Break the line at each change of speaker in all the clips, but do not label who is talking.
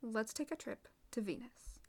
let's take a trip to Venus.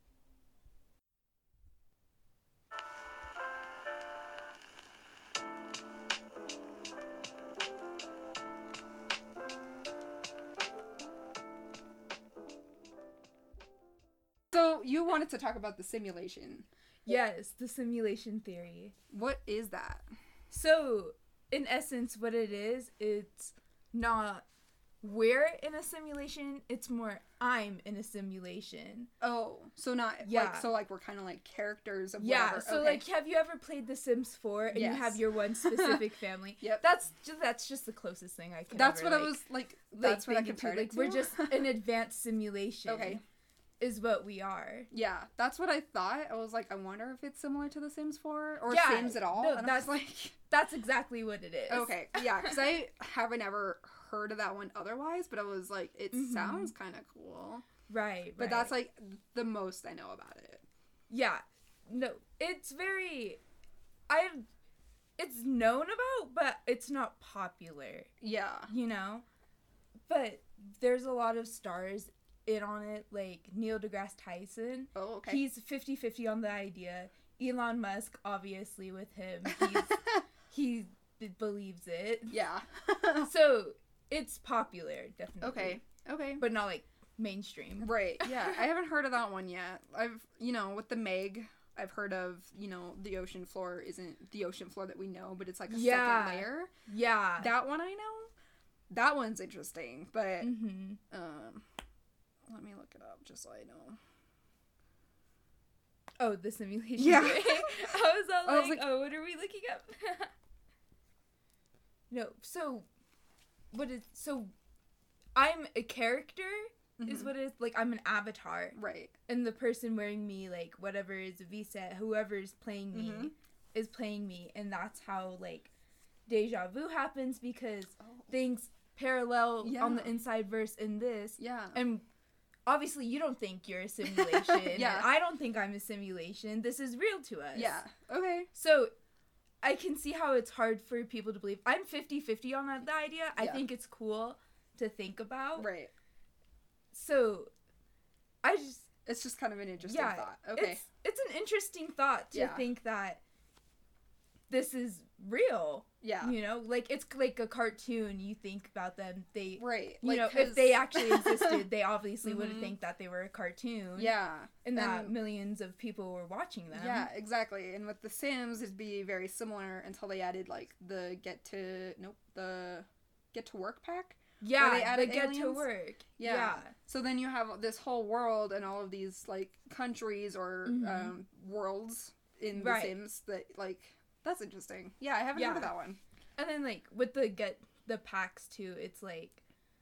So you wanted to talk about the simulation.
Yes, the simulation theory.
What is that?
So, in essence, what it is, it's not we're in a simulation, it's more I'm in a simulation.
Oh, so not, like, we're kind of like characters of whatever.
Yeah, so, like, have you ever played The Sims 4 and you have your one specific family?
Yep.
That's just the closest thing I can
That's ever, what I was, like, that's what I compared it to.
We're just an advanced simulation.
Okay.
Is what we are.
Yeah, that's what I thought. I was like, I wonder if it's similar to The Sims 4 or Sims at all.
No,
and
that's like that's exactly what it is.
Okay, yeah, because I haven't ever heard of that one otherwise, but I was like, it sounds kind of cool.
Right.
But that's like the most I know about it.
Yeah, no, it's very, it's known about, but it's not popular.
Yeah,
you know, but there's a lot of stars in on it, like Neil deGrasse Tyson.
Oh, okay.
He's 50-50 on the idea. Elon Musk, obviously, with him, he believes it.
Yeah.
So it's popular, definitely.
Okay.
But not like mainstream.
Right. Yeah. I haven't heard of that one yet. I've, with the Meg, I've heard of, the ocean floor isn't the ocean floor that we know, but it's like a second layer.
Yeah.
That one I know. That one's interesting, but let me look it up just so I know.
Oh, the simulation.
Yeah.
I was like, oh, what are we looking up? No, so I'm a character is what it is. Like, I'm an avatar.
Right.
And the person wearing me, like, whatever is a V-set, whoever's playing me is playing me. And that's how, like, deja vu happens because things parallel on the inside verse in this.
Yeah.
And obviously you don't think you're a simulation.
Yeah.
And I don't think I'm a simulation. This is real to us.
Yeah. Okay.
So I can see how it's hard for people to believe. I'm 50-50 on the idea. Yeah. I think it's cool to think about.
Right.
So
it's just kind of an interesting thought. Okay.
It's an interesting thought to think that this is real.
Yeah.
Like, it's like a cartoon. You think about them, they...
Right.
If they actually existed, they obviously would think that they were a cartoon.
Yeah.
And that millions of people were watching them.
Yeah, exactly. And with The Sims, it'd be very similar until they added, like, the Get to Work pack.
Yeah, they added Get to Work.
Yeah. So then you have this whole world and all of these, like, countries or worlds in The Sims that, like... That's interesting. Yeah, I haven't heard of that one.
And then, like, with the packs, too, it's, like,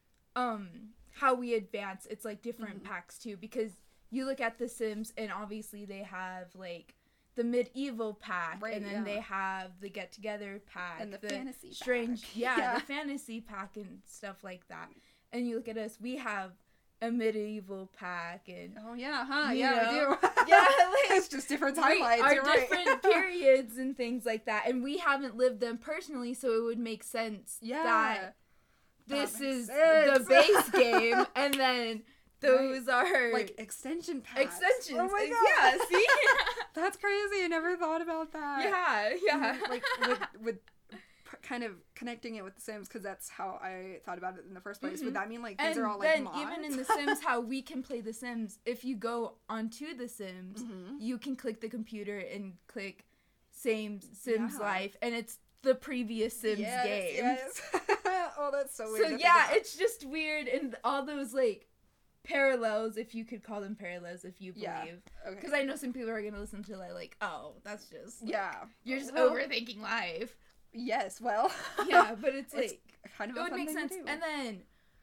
how we advance, it's, like, different packs, too, because you look at The Sims, and obviously they have, like, the medieval pack, and then they have the get-together pack.
And the fantasy
strange,
pack.
Yeah, the fantasy pack and stuff like that. And you look at us, we have a medieval pack, and
we do.
Yeah, like,
it's just different timelines.
Our different periods and things like that, and we haven't lived them personally, so it would make sense that this is the base game, and then those are
like extension packs.
Oh my god! Yeah, see,
that's crazy. I never thought about that.
Yeah.
Like with kind of connecting it with The Sims, because that's how I thought about it in the first place. Would that mean like these are all like mods?
And then even in The Sims, how we can play The Sims, if you go onto The Sims, you can click the computer and click same Sims life, and it's the previous Sims game.
Yes. Oh, that's so weird.
So yeah, it's just weird, and all those like parallels, if you could call them parallels, if you believe. Because I know some people are gonna listen to that like, oh, that's just you're just overthinking life.
Yes, well.
Yeah, but it's like,
kind of
it would make sense. And then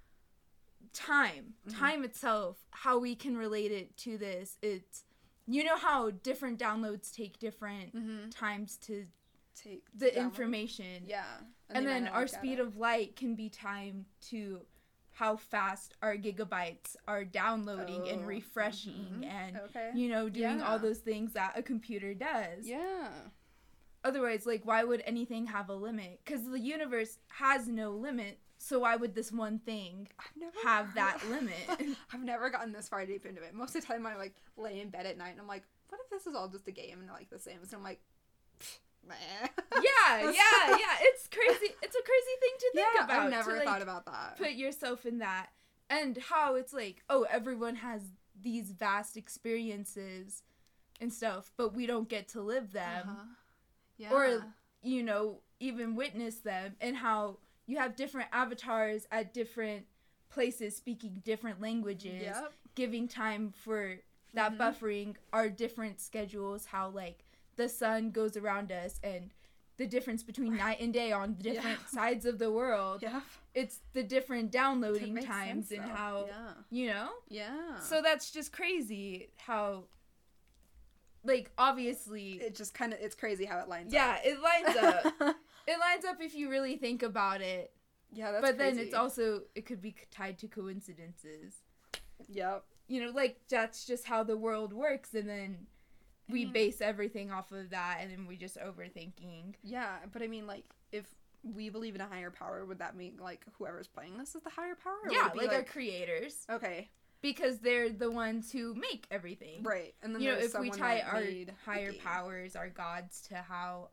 time itself, how we can relate it to this, it's, how different downloads take different times to take the information.
Yeah.
And then our speed of light can be timed to how fast our gigabytes are downloading and refreshing and, doing all those things that a computer does.
Yeah.
Otherwise, like, why would anything have a limit? Because the universe has no limit, So why would this one thing have that limit?
I've never gotten this far deep into it. Most of the time I like lay in bed at night and I'm like, what if this is all just a game and like The Sims? And I'm like, meh.
Yeah. It's crazy. It's a crazy thing to think about.
I've never thought about that.
Put yourself in that. And how it's like, oh, everyone has these vast experiences and stuff, but we don't get to live them.
Yeah.
Or, you know, even witness them. And how you have different avatars at different places speaking different languages.
Yep.
Giving time for that buffering, our different schedules, how, like, the sun goes around us and the difference between night and day on different sides of the world.
Yeah.
It's the different downloading times and how, you know?
Yeah.
So that's just crazy how, like, obviously...
It just kind of, it's crazy how it lines up.
Yeah, it lines up. It lines up if you really think about it.
Yeah, that's
But
crazy.
then it's also, it could be tied to coincidences.
Yep.
You know, like, that's just how the world works, and then we base everything off of that, and then we just overthinking.
Yeah, but I mean, like, if we believe in a higher power, would that mean, like, whoever's playing this is the higher power? Or
Yeah,
would it be,
like our creators.
Okay.
Because they're the ones who make everything.
Right. And then
you know, if we tie our
made
higher powers, our gods, to how,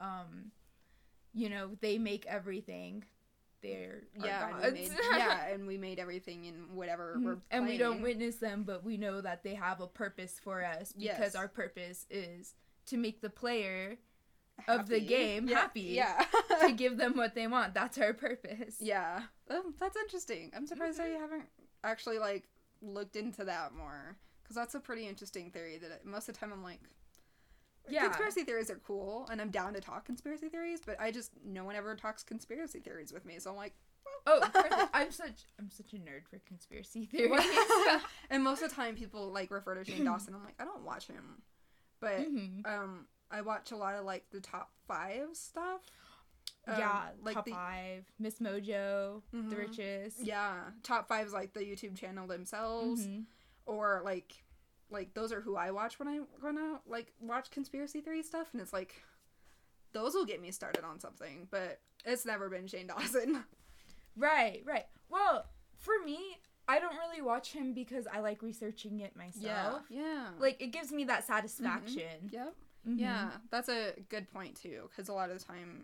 you know, they make everything, they're our gods.
And we made everything in whatever we're playing.
And we don't witness them, but we know that they have a purpose for us, because our purpose is to make the player of the game happy.
Yeah.
To give them what they want. That's our purpose.
Yeah. That's interesting. I'm surprised I haven't actually, like, looked into that more, because that's a pretty interesting theory that most of the time I'm like, conspiracy theories are cool and I'm down to talk conspiracy theories, but no one ever talks conspiracy theories with me, so I'm like,
I'm such a nerd for conspiracy theories.
And most of the time people like refer to Shane Dawson. I'm like, I don't watch him, but I watch a lot of like the top 5 stuff.
Like top 5, Miss Mojo, The Richest.
Yeah, top 5 is like the YouTube channel themselves, or like those are who I watch when I wanna like watch conspiracy theory stuff, and it's like those will get me started on something, but it's never been Shane Dawson.
Right. Well, for me, I don't really watch him because I like researching it myself.
Yeah.
Like, it gives me that satisfaction.
Yep. Yeah, that's a good point too, because a lot of the time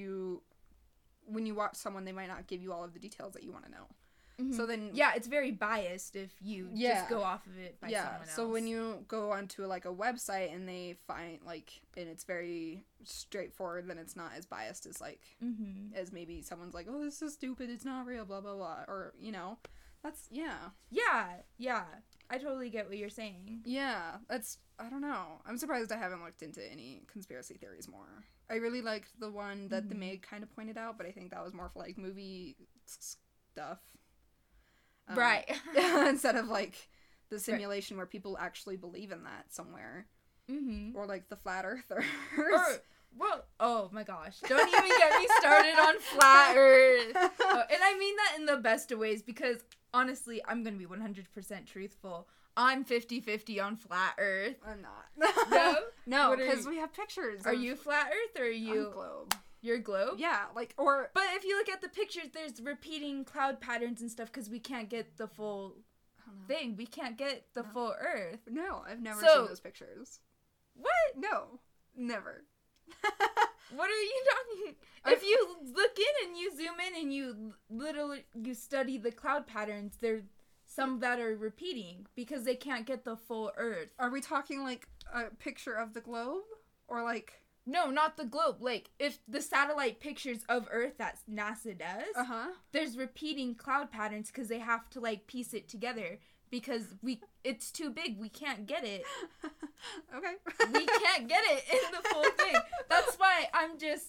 when you watch someone, they might not give you all of the details that you want to know. So then
it's very biased if you just go off of it by someone else.
So when you go onto like a website and they find like, and it's very straightforward, then it's not as biased as like as maybe someone's like, oh, this is stupid, it's not real, blah blah blah, or you know, that's yeah, I totally get what you're saying. Yeah, I don't know, I'm surprised I haven't looked into any conspiracy theories more. I really liked the one that the Meg kind of pointed out, but I think that was more for like movie stuff.
Right.
Instead of like the simulation where people actually believe in that somewhere. Or like the flat earthers.
Oh my gosh. Don't even get me started on flat earth. And I mean that in the best of ways, because honestly, I'm going to be 100% truthful. I'm 50-50 on flat earth.
I'm not. No, because we have pictures.
Are you flat earth or are you...
I'm globe.
Your globe?
Yeah, like, or...
But if you look at the pictures, there's repeating cloud patterns and stuff, because we can't get the full thing. We can't get the full Earth.
No, I've never seen those pictures.
What?
No, never.
What are you talking... If you look in and you zoom in and you study the cloud patterns, there's some that are repeating, because they can't get the full Earth.
Are we talking, like, a picture of the globe? Or, like...
No, not the globe. Like, if the satellite pictures of Earth that NASA does, there's repeating cloud patterns because they have to, like, piece it together, because it's too big. We can't get it.
Okay.
We can't get it in the full thing. That's why I'm just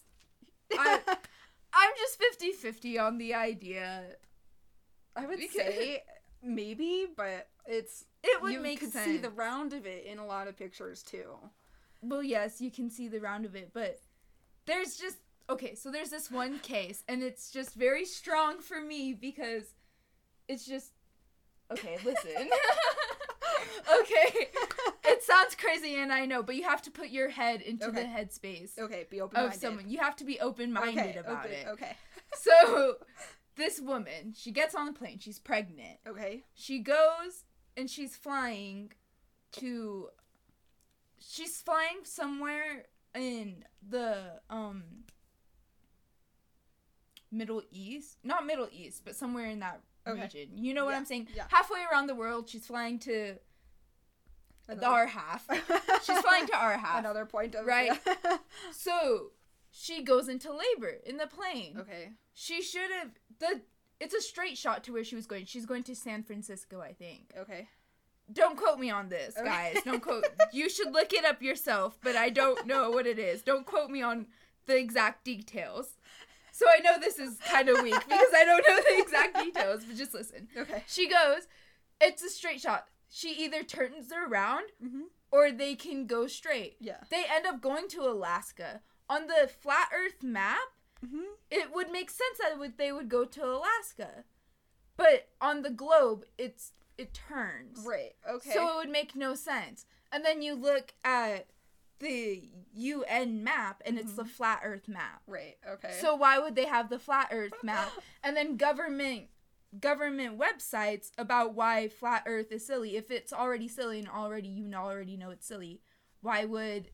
50-50 on the idea.
I would say maybe, but it would make sense. You could see the round of it in a lot of pictures, too.
Well, yes, you can see the round of it, but there's just... Okay, so there's this one case, and it's just very strong for me, because it's just... Okay, listen. Okay. It sounds crazy, and I know, but you have to put your head into the headspace.
Okay, be open-minded.
Of someone. You have to be open-minded about it.
Okay.
So, this woman, she gets on the plane. She's pregnant.
Okay.
She goes and she's flying somewhere in the Middle East. Not Middle East, but somewhere in that region. You know what I'm saying?
Yeah.
Halfway around the world, she's flying to our half. She's flying to our half.
Another point of...
Right?
Yeah.
So, she goes into labor in the plane.
Okay.
She should have... It's a straight shot to where she was going. She's going to San Francisco, I think.
Okay.
Don't quote me on this, guys. Don't quote... You should look it up yourself, but I don't know what it is. Don't quote me on the exact details. So I know this is kind of weak because I don't know the exact details, but just listen.
Okay.
She goes, it's a straight shot. She either turns around or they can go straight.
Yeah.
They end up going to Alaska. On the flat earth map, it would make sense that they would go to Alaska. But on the globe, it turns.
Right. Okay.
So it would make no sense. And then you look at the UN map and it's the flat earth map.
Right. Okay.
So why would they have the flat earth map and then government websites about why flat earth is silly? If it's already silly and you already know it's silly, why would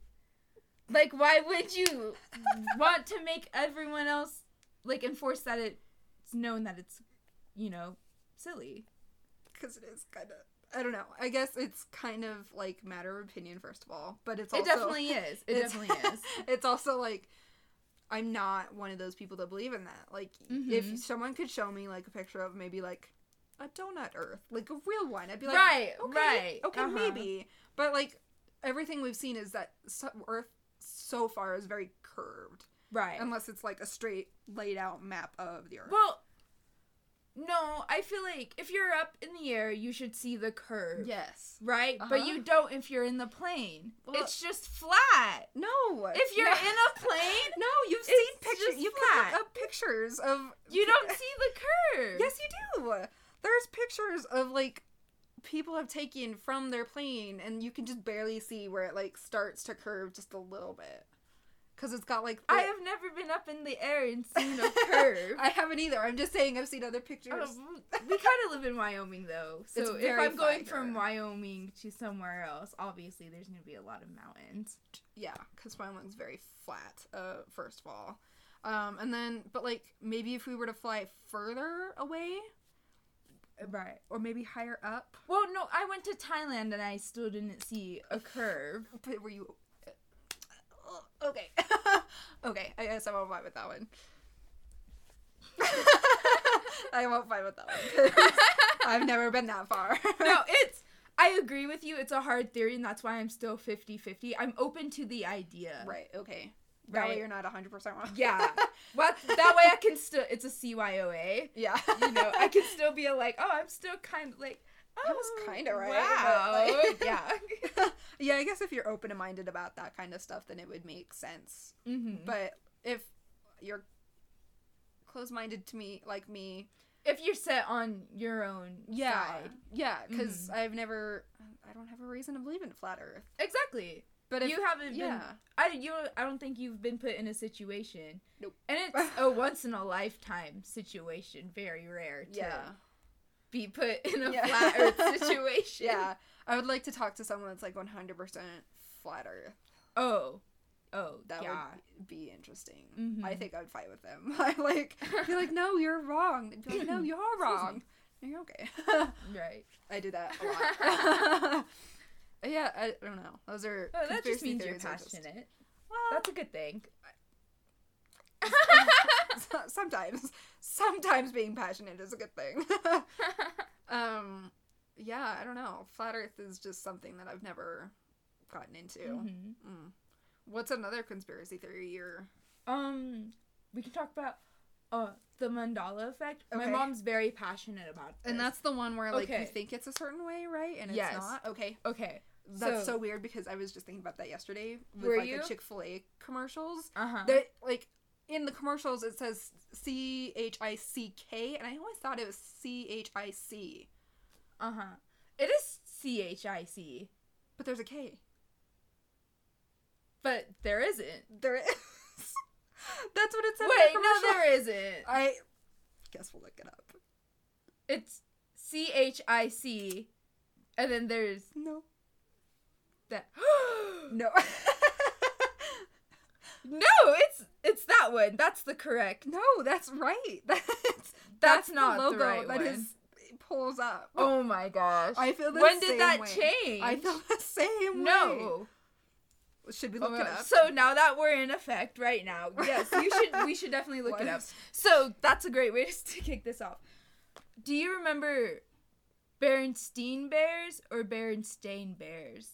you want to make everyone else enforce that it's known that it's silly?
Because it is kind of, I don't know. I guess it's kind of matter of opinion, first of all, but it's also...
It definitely is. It definitely is.
It's also I'm not one of those people that believe in that. If someone could show me a picture of maybe a donut Earth, a real one, I'd be like,
right,
okay,
right,
okay, maybe. But everything we've seen is that Earth so far is very curved,
right?
Unless it's a straight laid out map of the Earth.
Well, no, I feel like if you're up in the air, you should see the curve.
Yes.
Right? But you don't if you're in the plane.
Well,
it's just flat.
No.
If you're in a plane,
no, you've seen pictures. You've got pictures of...
You don't see the curve.
Yes, you do. There's pictures of, people have taken from their plane, and you can just barely see where it, starts to curve just a little bit. Because it's got,
I have never been up in the air and seen a curve.
I haven't either. I'm just saying I've seen other pictures.
We kind of live in Wyoming, though. So if I'm going from Wyoming to somewhere else, obviously there's going to be a lot of mountains.
Yeah, because Wyoming's very flat, first of all. And then, but, maybe if we were to fly further away...
Right.
Or maybe higher up.
Well, no, I went to Thailand and I still didn't see a curve.
But were you... Okay. Okay, I guess I won't fight with that one. I won't fight with that one. I've never been that far.
No, I agree with you. It's a hard theory, and that's why I'm still 50-50. I'm open to the idea.
Right, okay. That way you're not 100% wrong.
Yeah. Well, that way I can still... It's a CYOA.
Yeah.
I can still be I'm still kind of
I was kind of right.
Wow.
But, yeah. Yeah, I guess if you're open-minded about that kind of stuff, then it would make sense.
Mm-hmm.
But if you're closed-minded to me, like me...
If you're set on your own side.
Yeah, because I don't have a reason to believe in flat Earth.
Exactly. But if you haven't been... I don't think you've been put in a situation.
Nope.
And it's a once-in-a-lifetime situation. Very rare to be put in a flat Earth situation.
Yeah. I would like to talk to someone that's 100% flat Earth.
Oh,
that would be interesting.
Mm-hmm.
I think I would fight with them. I'd be like, no, you're wrong. They'd be like, no, you're wrong. No, you're okay.
Right.
I do that a lot. Yeah, I don't know. Those are
that just means you're passionate.
Well,
that's a good thing.
Sometimes being passionate is a good thing. Yeah, I don't know. Flat Earth is just something that I've never gotten into.
Mm-hmm.
What's another conspiracy theory you're...
We can talk about the Mandela effect.
Okay.
My mom's very passionate about this.
And that's the one where you think it's a certain way, right? And it's not? Okay. That's so weird because I was just thinking about that yesterday with the Chick-fil-A commercials.
Uh-huh.
That in the commercials it says CHICK and I always thought it was CHIC.
Uh-huh. It is CHIC.
But there's a K.
But there isn't.
There is. That's what it said.
Wait, no, there isn't.
Guess we'll look it up.
It's CHIC, and then there's
No.
that.
No.
No, it's that one. That's the correct.
No, that's right.
That's not
the logo
the right
that
one.
pulls up.
Oh my gosh.
I feel the
when
same
did that
way.
change?
I feel the same way.
No.
Should we look it up?
So now that we're in effect right now, yes, we should definitely look it up. So that's a great way to kick this off. Do you remember Berenstein Bears or Berenstain Bears?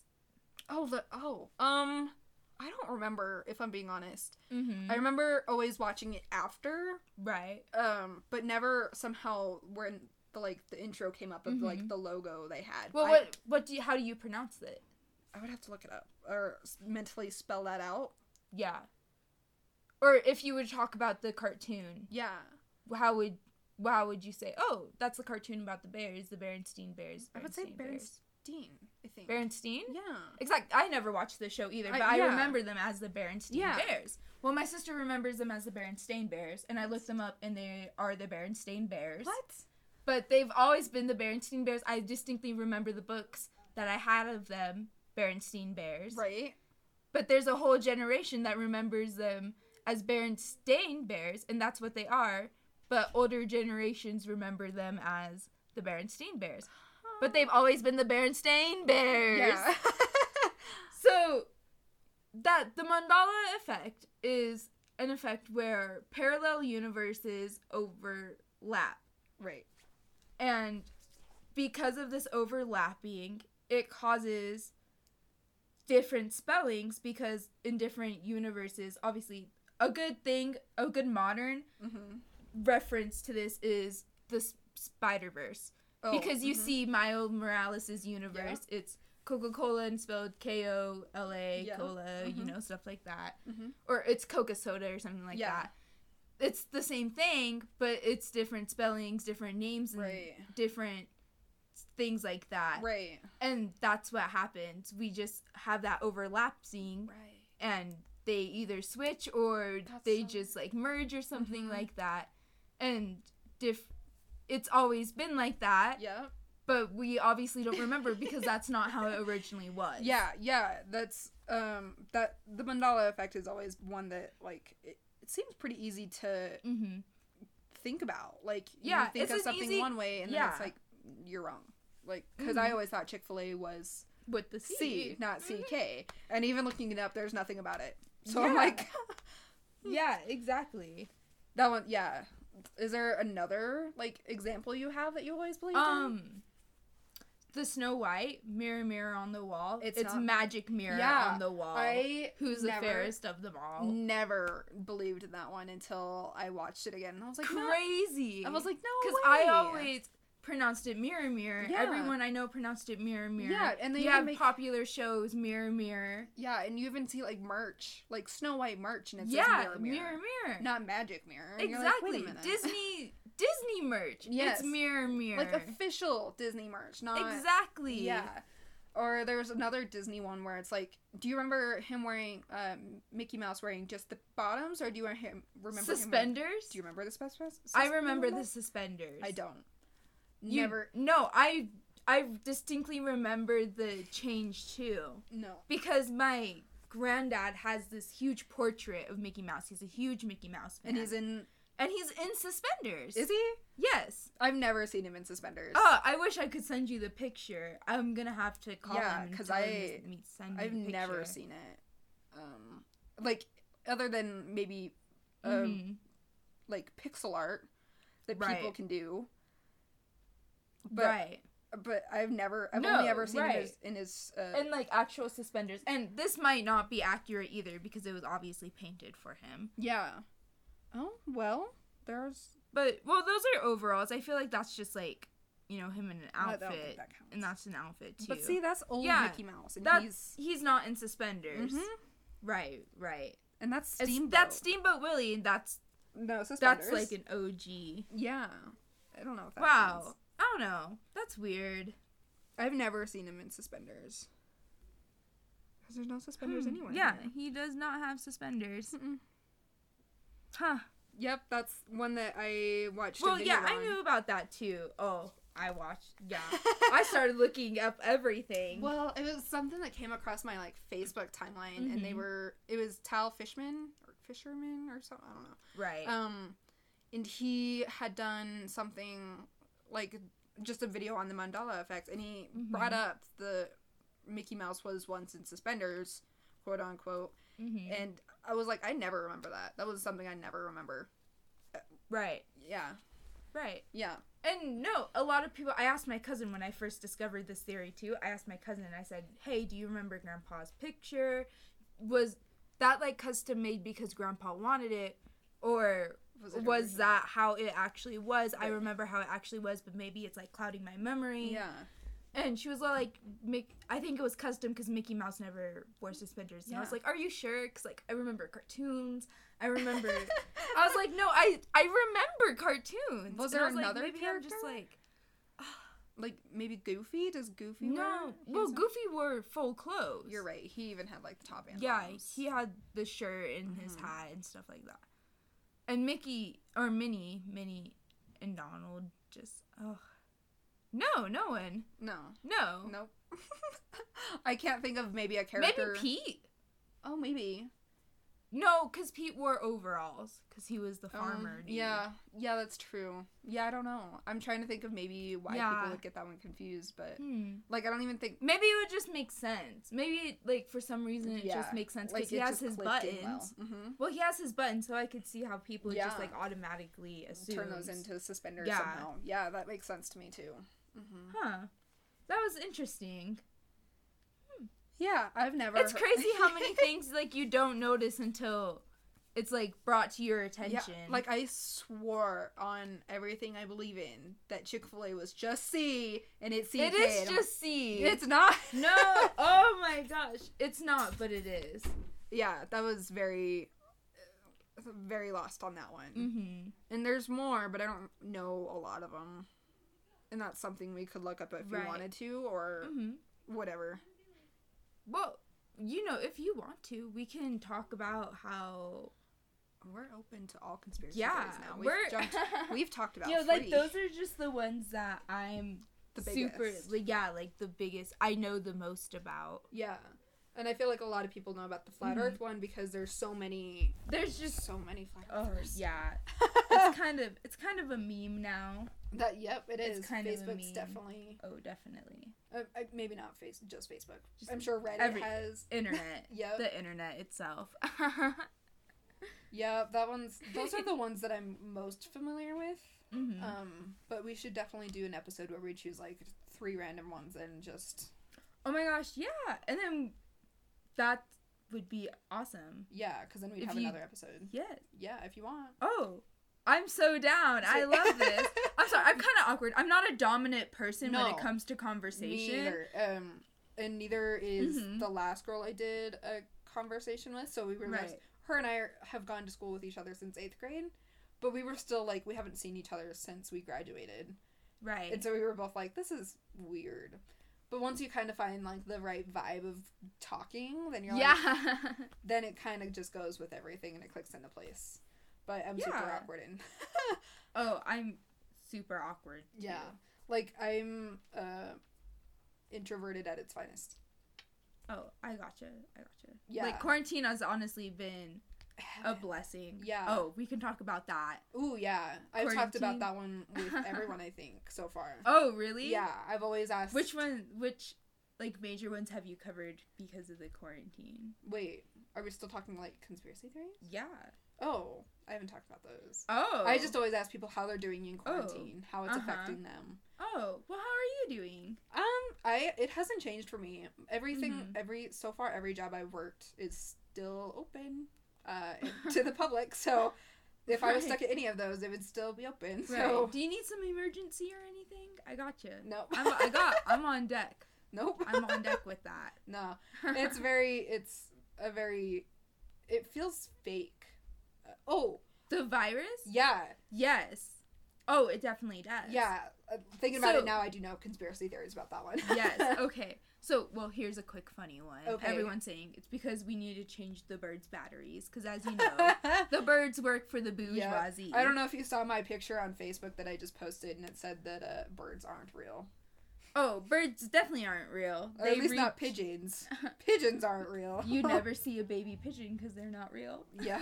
I don't remember, if I'm being honest.
Mm-hmm.
I remember always watching it after.
Right.
But never somehow when the intro came up of the logo they had.
Well, how do you pronounce it?
I would have to look it up or mentally spell that out.
Yeah. Or if you would talk about the cartoon.
Yeah.
How would you say, oh, that's the cartoon about the bears, the Berenstein Bears.
I would say Berenstein, I think.
Berenstein?
Yeah.
Exactly. I never watched the show either, but I remember them as the Berenstein Bears. Well, my sister remembers them as the Berenstain Bears, and I looked them up, and they are the Berenstain Bears.
What?
But they've always been the Berenstain Bears. I distinctly remember the books that I had of them, Berenstain Bears.
Right.
But there's a whole generation that remembers them as Berenstain Bears, and that's what they are. But older generations remember them as the Berenstain Bears. But they've always been the Berenstain Bears.
Yeah.
So, the Mandala effect is an effect where parallel universes overlap.
Right.
And because of this overlapping, it causes different spellings because in different universes, obviously, a good modern reference to this is the Spider-Verse. Because you see Miles Morales' universe, it's Coca-Cola and spelled Kola, Cola, stuff like that. Or it's Coca Soda or something like that. It's the same thing, but it's different spellings, different names, and different things like that.
Right.
And that's what happens. We just have that overlapping.
Right.
And they either switch or just merge or something like that. And it's always been like that.
Yeah.
But we obviously don't remember because that's not how it originally was.
Yeah. That's that the Mandala effect is always one that it seems pretty easy to think about. You think of something one way and then it's you're wrong. Because I always thought Chick-fil-A was
with the
C, not CK. And even looking it up, there's nothing about it. So I'm like,
yeah, exactly.
That one, yeah. Is there another example you have that you always believed in?
The Snow White, Mirror Mirror on the Wall. It's Magic Mirror on the Wall. Who's the fairest of them all?
Never believed in that one until I watched it again. And I was like,
crazy.
No. I was like, no,
because I always pronounced it Mirror Mirror.
Yeah.
Everyone I know pronounced it Mirror Mirror.
Yeah, and
you have popular shows Mirror Mirror.
Yeah, and you even see merch, Snow White merch, and it says Mirror Mirror.
Mirror Mirror,
not Magic Mirror.
Exactly.
You're like, wait a minute.
Disney merch. Yes. It's Mirror Mirror.
Official Disney merch, not
exactly.
Yeah. Or there's another Disney one where it's do you remember him wearing Mickey Mouse wearing just the bottoms, or do you remember
suspenders?
Do you remember the suspenders?
I remember the suspenders.
I don't.
No, I distinctly remember the change too.
No.
Because my granddad has this huge portrait of Mickey Mouse. He's a huge Mickey Mouse fan. And he's in suspenders.
Is he?
Yes.
I've never seen him in suspenders.
Oh, I wish I could send you the picture. I'm gonna have to call him
because
I've
never seen it. Other than maybe pixel art that people can do. But I've only ever seen him in his
and actual suspenders. And this might not be accurate either because it was obviously painted for him.
Yeah. Oh, well, those
are overalls. I feel like that's just him in an outfit. And that's an outfit too.
But see, that's old Mickey Mouse, and
he's not in suspenders. Right.
And that's Steamboat.
That's Steamboat Willie, and that's
suspenders.
That's an OG.
Yeah. I don't know if that
means. I don't know. That's weird.
I've never seen him in suspenders. Because there's no suspenders anywhere.
Yeah, he does not have suspenders. Huh.
Yep, that's one that I watched.
Well, I knew about that too. Oh, I watched. Yeah, I started looking up everything.
Well, it was something that came across my like Facebook timeline, and it was Tal Fisherman or something. I don't know.
Right.
And he had done something like just a video on the Mandela effect, and he brought up the Mickey Mouse was once in suspenders, quote unquote. And I was like, I never remember that. That was something I never remember.
Right.
Yeah.
Right.
Yeah.
And no, a lot of people, I asked my cousin when I first discovered this theory too, I asked my cousin and I said, hey, do you remember Grandpa's picture? Was that like custom made because Grandpa wanted it? Or was that how it actually was? Right. I remember how it actually was, but maybe it's like clouding my memory.
Yeah.
And she was like, I think it was custom because Mickey Mouse never wore suspenders. And I was like, are you sure? Because, like, I remember cartoons. I remember... I was like, no, I remember cartoons.
Was there another
maybe
character?
I'm just like...
like, maybe Goofy? Does Goofy wear...
No. Well, Goofy wore full clothes.
You're right. He even had, like, the top and
bottoms. He had the shirt and his hat and stuff like that. And Minnie, and Donald just... Oh... No, no one.
No.
Nope.
I can't think of maybe a character.
Maybe Pete.
Oh, maybe.
No, because Pete wore overalls. Because he was the farmer. Dude.
Yeah, that's true. Yeah, I don't know. I'm trying to think of maybe why people would get that one confused, but like I don't even think.
Maybe it would just make sense. Maybe like for some reason it just makes sense because he has his buttons. Well, he has his buttons, so I could see how people just like automatically assume
turn those into suspenders somehow. Yeah, that makes sense to me too.
Huh. That was interesting.
Yeah, I've never...
It's crazy how many things, like, you don't notice until it's, like, brought to your attention.
Yeah, like, I swore on everything I believe in that Chick-fil-A was just C, and it's CK.
It is just C.
It's not.
No. Oh, my gosh. It's not, but it is.
Yeah, that was very lost on that one. And there's more, but I don't know a lot of them. And that's something we could look up if we wanted to, or whatever.
Well, you know, if you want to, we can talk about how...
We're open to all conspiracy theories now. We've talked about
like, those are just the ones that I'm
the biggest.
Like, the biggest. I know the most about.
Yeah. And I feel like a lot of people know about the Flat Earth one because there's so many...
There's just...
so many Flat Earthers.
Oh, yeah. It's kind of a meme now.
Yep, it is.
It's kind
Facebook's
of a meme.
Definitely.
Oh, definitely.
Maybe not just Facebook. I'm sure Reddit has...
Internet.
Yep.
The internet itself.
Yeah, those are the ones that I'm most familiar with. But we should definitely do an episode where we choose, like, 3 random ones and just...
Oh my gosh, yeah. And then... That would be awesome.
Yeah, because then we'd have another episode.
Yeah.
Yeah, if you want.
Oh, I'm so down. I love this. I'm sorry, I'm kind of awkward. I'm not a dominant person when it comes to conversation.
Me either. And neither is the last girl I did a conversation with. So we were her and I have gone to school with each other since 8th grade. But we were still, like, we haven't seen each other since we graduated.
Right.
And so we were both like, this is weird. But once you kind of find, like, the right vibe of talking, then you're like... Then it kind of just goes with everything and it clicks into place. But I'm super awkward in...
Oh, I'm super awkward, too.
Yeah. Like, I'm introverted at its finest.
Oh, I gotcha.
Yeah.
Like, quarantine has honestly been a blessing.
Yeah.
Oh, we can talk about that.
Ooh, yeah. I've talked about that one with everyone, I think, so far.
Oh, really?
Yeah, I've always asked...
Which, like, major ones have you covered because of the quarantine?
Wait, are we still talking, like, conspiracy theories?
Yeah.
Oh, I haven't talked about those.
Oh.
I just always ask people how they're doing in quarantine, how it's affecting them.
Oh, well, how are you doing?
It hasn't changed for me. Everything, so far, every job I've worked is still open. To the public, so if I was stuck at any of those, it would still be open. So,
right. Do you need some emergency or anything? I got you.
Nope.
I'm on deck.
Nope.
I'm on deck with that.
No, it feels fake.
The virus?
Yeah.
Yes. Oh, it definitely does.
Yeah. Thinking about it now, I do know conspiracy theories about that one.
Yes. Okay. So, well, here's a quick funny one.
Okay.
Everyone's saying it's because we need to change the birds' batteries. Because as you know, the birds work for the bourgeoisie.
Yeah. I don't know if you saw my picture on Facebook that I just posted, and it said that birds aren't real.
Oh, birds definitely aren't real.
Or at least not pigeons. Pigeons aren't real.
You never see a baby pigeon because they're not real.
Yeah.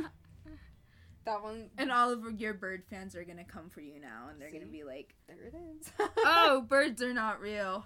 That one.
And all of your bird fans are going to come for you now, and they're going to be like,
there it is.
Oh, birds are not real.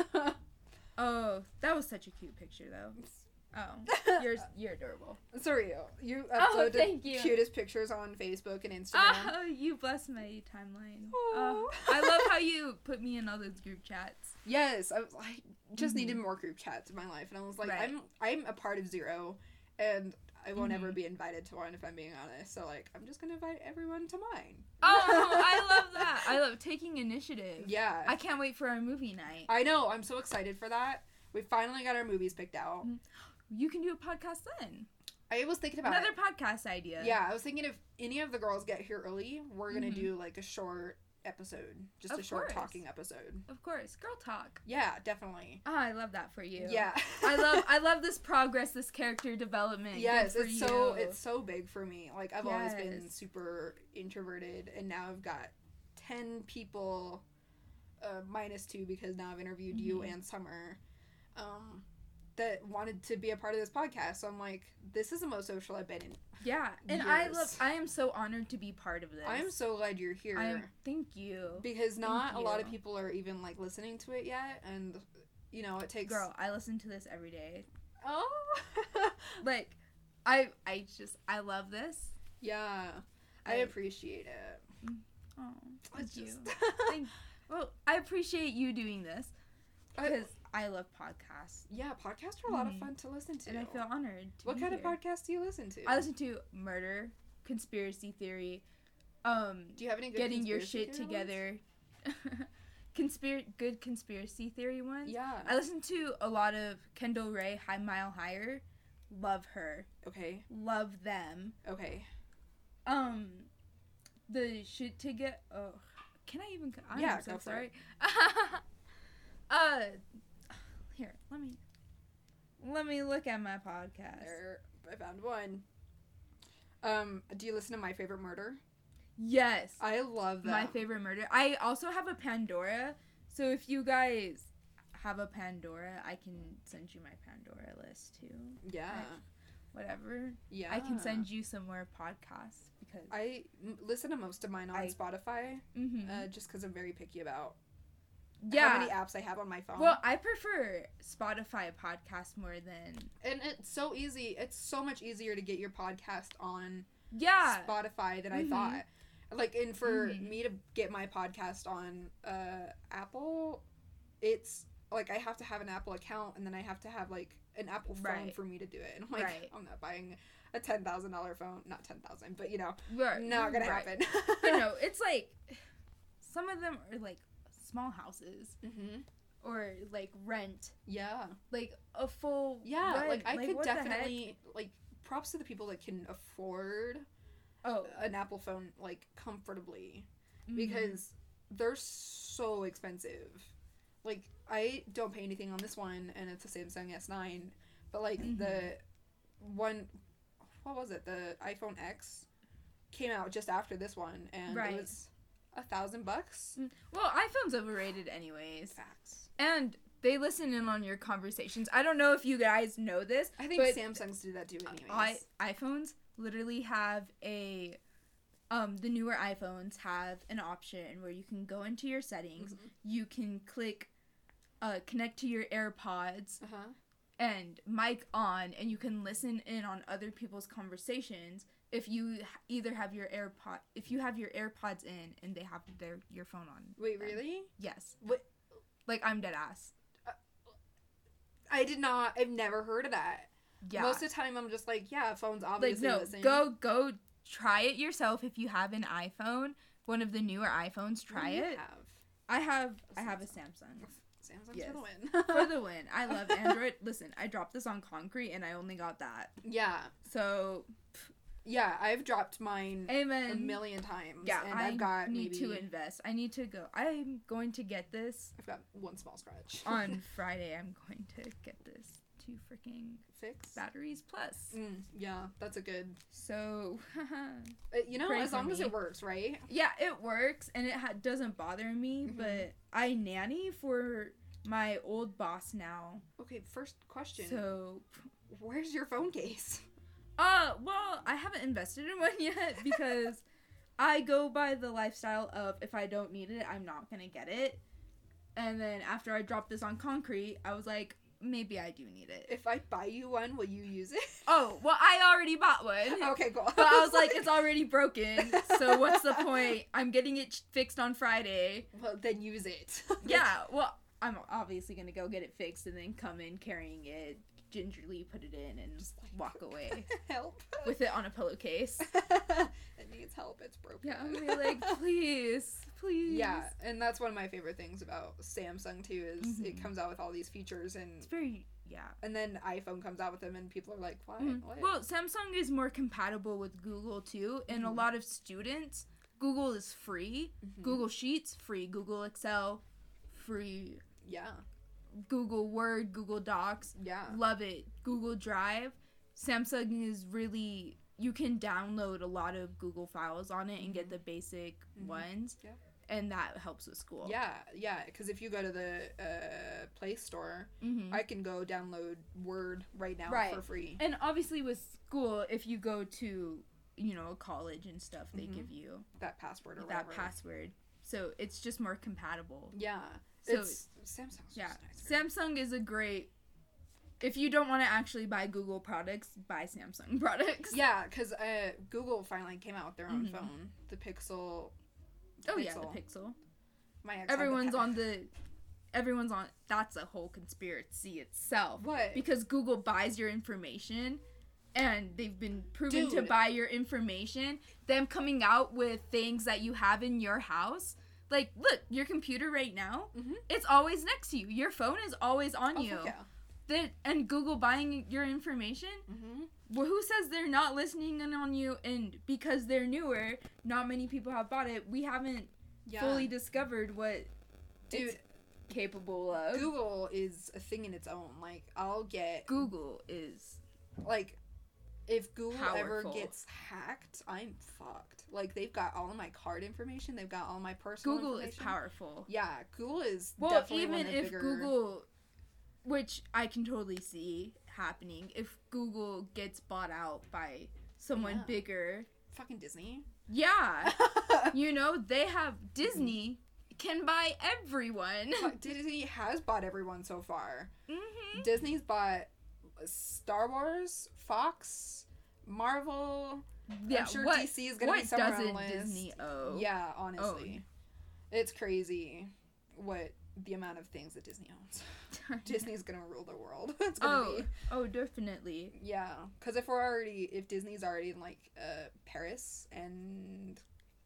Oh, that was such a cute picture, though. Oh, you're adorable.
Sorry, you upload
thank
the
you.
cutest pictures on Facebook and Instagram.
Oh, you bless my timeline. Oh, I love how you put me in all those group chats.
Yes, I just needed more group chats in my life, and I was like,
Right.
I'm a part of zero, and I won't ever be invited to one if I'm being honest. So like, I'm just gonna invite everyone to mine.
Oh, I love that. I love taking initiative.
Yeah,
I can't wait for our movie night.
I know. I'm so excited for that. We finally got our movies picked out.
You can do a podcast then.
I was thinking about
Another podcast idea.
Yeah, I was thinking if any of the girls get here early, we're gonna do like a short episode, just
Of
a short
course.
talking episode.
Of course, girl talk.
Yeah, definitely.
Oh, I love that for you.
Yeah,
I love this progress, this character development.
Yes,
Good for
it's so big for me. Like I've always been
Yes.
super introverted, and now I've got 10 people, minus 2 because now I've interviewed you and Summer, that wanted to be a part of this podcast. So I'm like, this is the most social I've been in.
Yeah, and
years.
I am so honored to be part of this.
I'm so glad you're here.
Thank you.
Because not a lot of
you.
people are even like listening to it yet, and you know it takes.
Girl, I listen to this every day.
Oh.
Like, I love this.
Yeah, I appreciate it.
Oh,
It's
thank you.
just-
Well, I appreciate you doing this because I love podcasts.
Yeah, podcasts are a lot of fun to listen to.
And I feel honored to
What
be
kind
here.
of podcasts do you listen to?
I listen to murder, conspiracy theory,
Do you have any good
getting your
conspiracy
shit
theory
together. Good conspiracy theory ones.
ones? Yeah.
I listen to a lot of Kendall Ray, High Mile Higher. Love her.
Okay.
Love them.
Okay.
The shit to get. Oh, can I even? I'm
Yeah,
so
go for
sorry. Here, let me look at my podcast.
There, I found one. Do you listen to My Favorite Murder?
Yes.
I love that.
My Favorite Murder. I also have a Pandora, so if you guys have a Pandora, I can send you my Pandora list too.
Yeah.
Whatever.
Yeah.
I can send you some more podcasts because
I listen to most of mine on Spotify, just because I'm very picky about how many apps I have on my phone.
Well, I prefer Spotify podcast more than.
And it's so easy. It's so much easier to get your podcast on
Yeah.
Spotify than I thought. Like, and for me to get my podcast on Apple, it's like I have to have an Apple account, and then I have to have like an Apple phone for me to do it. And I'm like, I'm not buying a $10,000 phone. Not 10,000, but you know, not gonna happen.
But no, it's like some of them are like small houses or like rent.
Yeah.
Like a full
Yeah.
rent.
Like I could
what the
definitely like props to the people that can afford an Apple phone like comfortably because they're so expensive. Like I don't pay anything on this one, and it's a Samsung S9, but like the one, what was it? The iPhone X came out just after this one, and it was $1,000.
Well, iPhone's overrated anyways.
Facts.
And they listen in on your conversations. I don't know if you guys know this.
I think Samsungs do that too anyways.
iPhones literally have a the newer iPhones have an option where you can go into your settings, you can click connect to your AirPods and mic on, and you can listen in on other people's conversations if you either have your AirPods in and they have your phone on.
Wait, really?
Yes.
What?
Like, I'm dead ass.
I've never heard of that.
Yeah.
Most of the time I'm just like, yeah, phone's obviously listening.
Go try it yourself if you have an iPhone, one of the newer iPhones, try it. I have a Samsung.
Samsung's for the win.
For the win. I love Android. Listen, I dropped this on concrete and I only got that.
Yeah.
So
Yeah, I've dropped mine
Amen.
a million times.
Yeah,
and I've got
need to invest. I need to go. I'm going to get this.
I've got one small scratch.
On Friday, I'm going to get this to freaking
fix
batteries plus.
Yeah, that's a good.
So,
as long as it works, right?
Yeah, it works, and it doesn't bother me. But I nanny for my old boss now.
Okay, first question.
So,
where's your phone case?
Well, I haven't invested in one yet because I go by the lifestyle of if I don't need it, I'm not gonna get it. And then after I dropped this on concrete, I was like, maybe I do need it.
If I buy you one, will you use it?
Oh, well, I already bought one.
Okay, cool.
But I was like, it's already broken, so what's the point? I'm getting it fixed on Friday.
Well, then use it.
Yeah, well, I'm obviously gonna go get it fixed and then come in carrying it, gingerly put it in, and just walk away.
Help.
With it on a pillowcase.
It needs help. It's broken.
Yeah, I'm really like, please.
Yeah, and that's one of my favorite things about Samsung too is it comes out with all these features and
it's very
and then iPhone comes out with them and people are like, why? What?
Well, Samsung is more compatible with Google too, and a lot of students, Google is free. Google Sheets free, Google Excel free.
Yeah.
Google Word, Google Docs.
Yeah.
Love it. Google Drive. Samsung is really, you can download a lot of Google files on it and get the basic ones.
Yeah.
And that helps with school.
Yeah, because if you go to the Play Store, I can go download Word right now for free.
And obviously with school, if you go to, a college and stuff, they give you
that password or whatever.
That password. So it's just more compatible.
Yeah.
So
Samsung's
yeah,
just nice.
Samsung is a great. If you don't want to actually buy Google products, buy Samsung products.
Yeah, because Google finally came out with their own phone, the Pixel.
The Pixel.
My ex
everyone's on. That's a whole conspiracy itself.
What?
Because Google buys your information, and they've been proven to buy your information. Them coming out with things that you have in your house. Like, look, your computer right now, it's always next to you. Your phone is always on you.
Yeah.
And Google buying your information, well, who says they're not listening in on you? And because they're newer, not many people have bought it. We haven't fully discovered what it's capable of.
Google is a thing in its own. Like,
Google is...
Like, if Google
powerful.
Ever gets hacked, I'm fucked. Like, they've got all of my card information. They've got all my personal
Google
information.
Is powerful.
Yeah, Google is definitely one of the bigger...
Well, even if Google... Which I can totally see happening. If Google gets bought out by someone bigger...
Fucking Disney.
Yeah. They have... Disney can buy everyone.
Disney has bought everyone so far. Disney's bought Star Wars, Fox, Marvel...
Yeah,
I'm sure DC is going to be somewhere on the list.
What doesn't Disney owe?
Yeah, honestly. It's crazy what the amount of things that Disney owns. Disney's going to rule the world. It's going to be.
Oh, definitely.
Yeah, because if Disney's already in, like, Paris and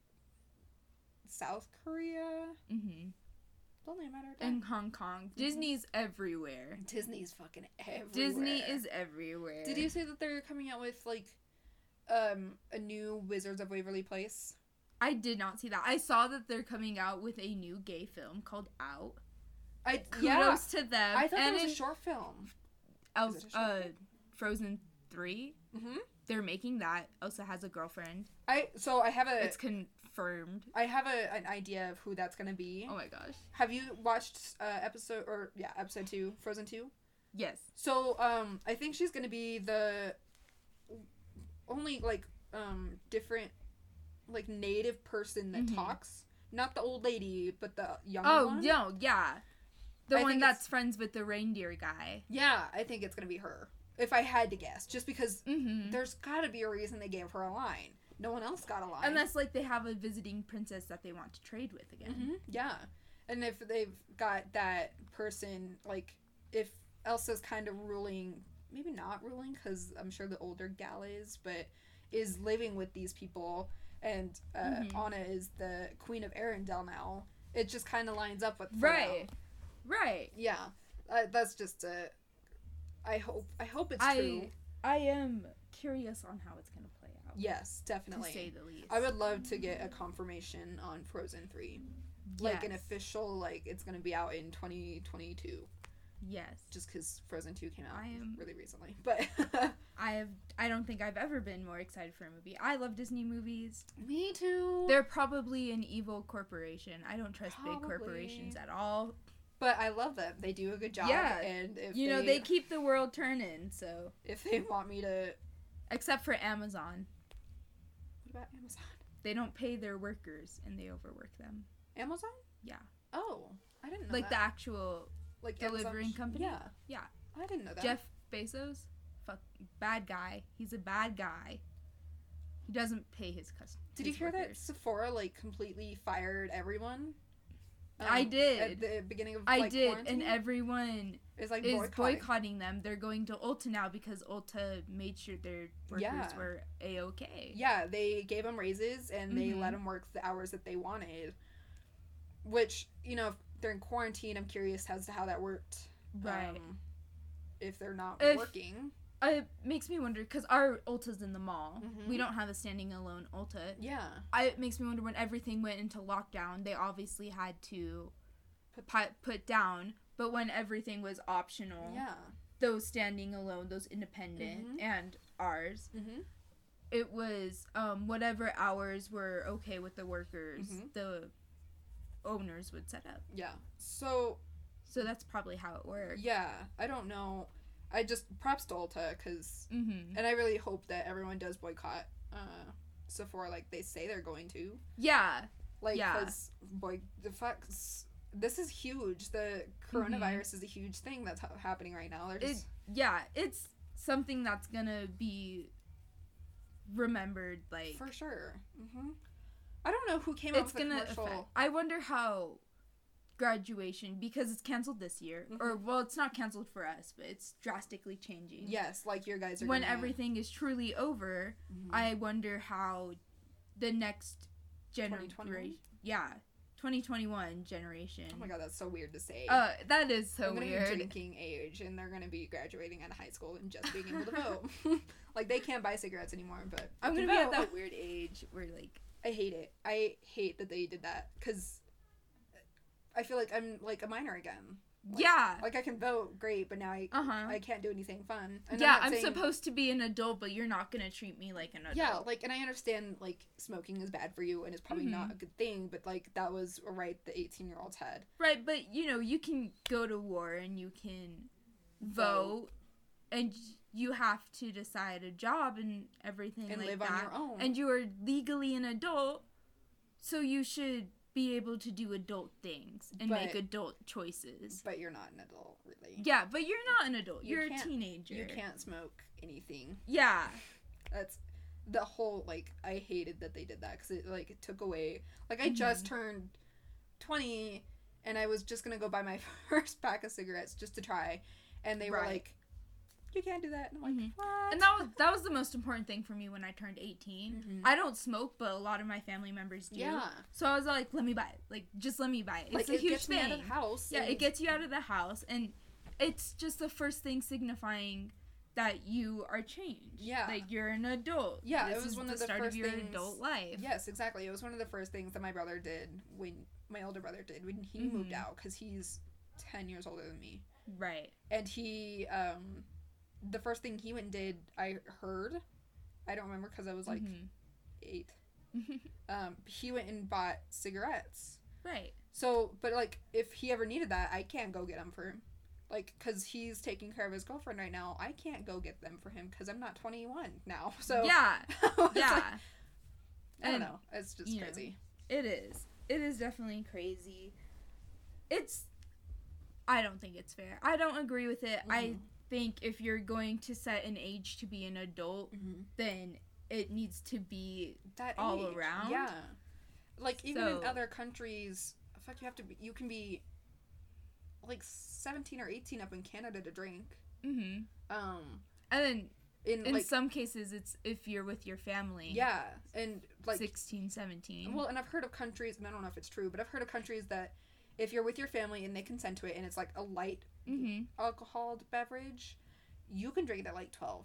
South Korea, it's only a matter of time.
And Hong Kong. Disney's everywhere.
Disney's fucking everywhere.
Disney is everywhere.
Did you say that they're coming out with, like, a new Wizards of Waverly Place?
I did not see that. I saw that they're coming out with a new gay film called Out. Kudos to them.
I thought that was a short film.
Frozen 3. They're making that. Elsa has a girlfriend. It's confirmed.
I have an idea of who that's gonna be.
Oh my gosh.
Have you watched episode 2, Frozen 2?
Yes.
So I think she's gonna be the only different native person that talks. Not the old lady, but the young one. Oh,
no, yeah. The one that's friends with the reindeer guy.
Yeah, I think it's going to be her. If I had to guess. Just because there's got to be a reason they gave her a line. No one else got a line.
Unless, they have a visiting princess that they want to trade with again.
Yeah. And if they've got that person, if Elsa's kind of ruling... Maybe not ruling, because I'm sure the older gal is living with these people... And Anna is the Queen of Arendelle now. It just kind of lines up with
right.
Yeah, that's just I hope it's true.
I am curious on how it's gonna play out.
Yes, definitely.
To say the least.
I would love to get a confirmation on Frozen 3. Like, an official, like, it's going to be out in 2022.
Yes.
Just because Frozen 2 came out really recently. But
I don't think I've ever been more excited for a movie. I love Disney movies.
Me too.
They're probably an evil corporation. I don't trust big corporations at all.
But I love them. They do a good job.
Yeah.
And if
they keep the world turning, so.
If they want me to...
Except for Amazon.
What about Amazon?
They don't pay their workers, and they overwork them.
Amazon?
Yeah.
Oh, I didn't know
like
that.
The actual
like
delivering
Amazon
company?
Yeah.
Yeah.
I didn't know that.
Jeff Bezos? Bad guy. He's a bad guy. He doesn't pay his customers.
Did you hear that Sephora, like, completely fired everyone?
I did.
At the beginning of,
I did,
quarantine?
and everyone
is
boycotting them. They're going to Ulta now because Ulta made sure their workers were A-okay.
Yeah, they gave them raises, and they let them work the hours that they wanted. Which, you know, if they're in quarantine, I'm curious as to how that worked.
Right.
If they're not working.
It makes me wonder, because our Ulta's in the mall. Mm-hmm. We don't have a standing alone Ulta.
Yeah.
It makes me wonder, when everything went into lockdown, they obviously had to put down, but when everything was optional, those standing alone, those independent, and ours, it was whatever hours were okay with the workers, the owners would set up.
Yeah. So
that's probably how it works.
Yeah. I don't know. I just props to Ulta because, and I really hope that everyone does boycott Sephora like they say they're going to.
Yeah.
Like, because, this is huge. The coronavirus is a huge thing that's happening right now.
It's something that's gonna be remembered, like.
For sure. I don't know who came up with the commercial.
I wonder how graduation, because it's canceled this year, or well, it's not canceled for us, but it's drastically changing.
Yes, like your guys are
when everything is truly over. I wonder how the next generation 2021 generation.
Oh my god, that's so weird to say.
That is so weird.
Be drinking age, and they're gonna be graduating out of high school and just being able to vote. Like, they can't buy cigarettes anymore, but
I'm gonna be at that weird age where, like,
I hate it. I hate that they did that, because I feel like I'm, like, a minor again. Like, Like, I can vote, great, but now I can't do anything fun. And
I'm supposed to be an adult, but you're not gonna treat me like an adult.
Yeah, like, and I understand, like, smoking is bad for you, and it's probably not a good thing, but, like, that was a right the 18-year-olds had.
Right, but, you know, you can go to war, and you can vote, and you have to decide a job and everything
and
like
live
that.
on your own.
And you are legally an adult, so you should be able to do adult things and make adult choices.
But you're not an adult, really.
Yeah, but you're not an adult. You're a teenager.
You can't smoke anything.
Yeah.
That's the whole, like, I hated that they did that, because it, like, it took away, like, I just turned 20, and I was just gonna go buy my first pack of cigarettes just to try, and they were like, you can't do that. And I'm like, what?
And that was the most important thing for me when I turned 18. I don't smoke, but a lot of my family members do. Yeah. So I was like, let me buy it. Like, just let me buy it. It's like, a huge thing. It gets me out of the house. Yeah, it gets you out of the house. And it's just the first thing signifying that you are changed. Yeah. Like, you're an adult.
Yeah, it was one of the
start
first
of your
things,
adult life.
Yes, exactly. It was one of the first things that my brother did when my older brother did when he moved out, because he's 10 years older than me.
Right.
And he, the first thing he went and did, I heard, I don't remember because I was like 8. He went and bought cigarettes.
Right.
So, but like, if he ever needed that, I can't go get them for him. Like, because he's taking care of his girlfriend right now, I can't go get them for him because I'm not 21 now. So
yeah,
yeah. Like, I don't know. It's just crazy.
It is. It is definitely crazy. I don't think it's fair. I don't agree with it. I think if you're going to set an age to be an adult, then it needs to be that all age. Around.
Yeah. Like, even in other countries, you can be like 17 or 18 up in Canada to drink.
And then in like, some cases it's if you're with your family.
Yeah. And like
16, 17.
Well, and I've heard of countries, and I don't know if it's true, but I've heard of countries that if you're with your family and they consent to it and it's like a light alcohol beverage, you can drink it at like 12.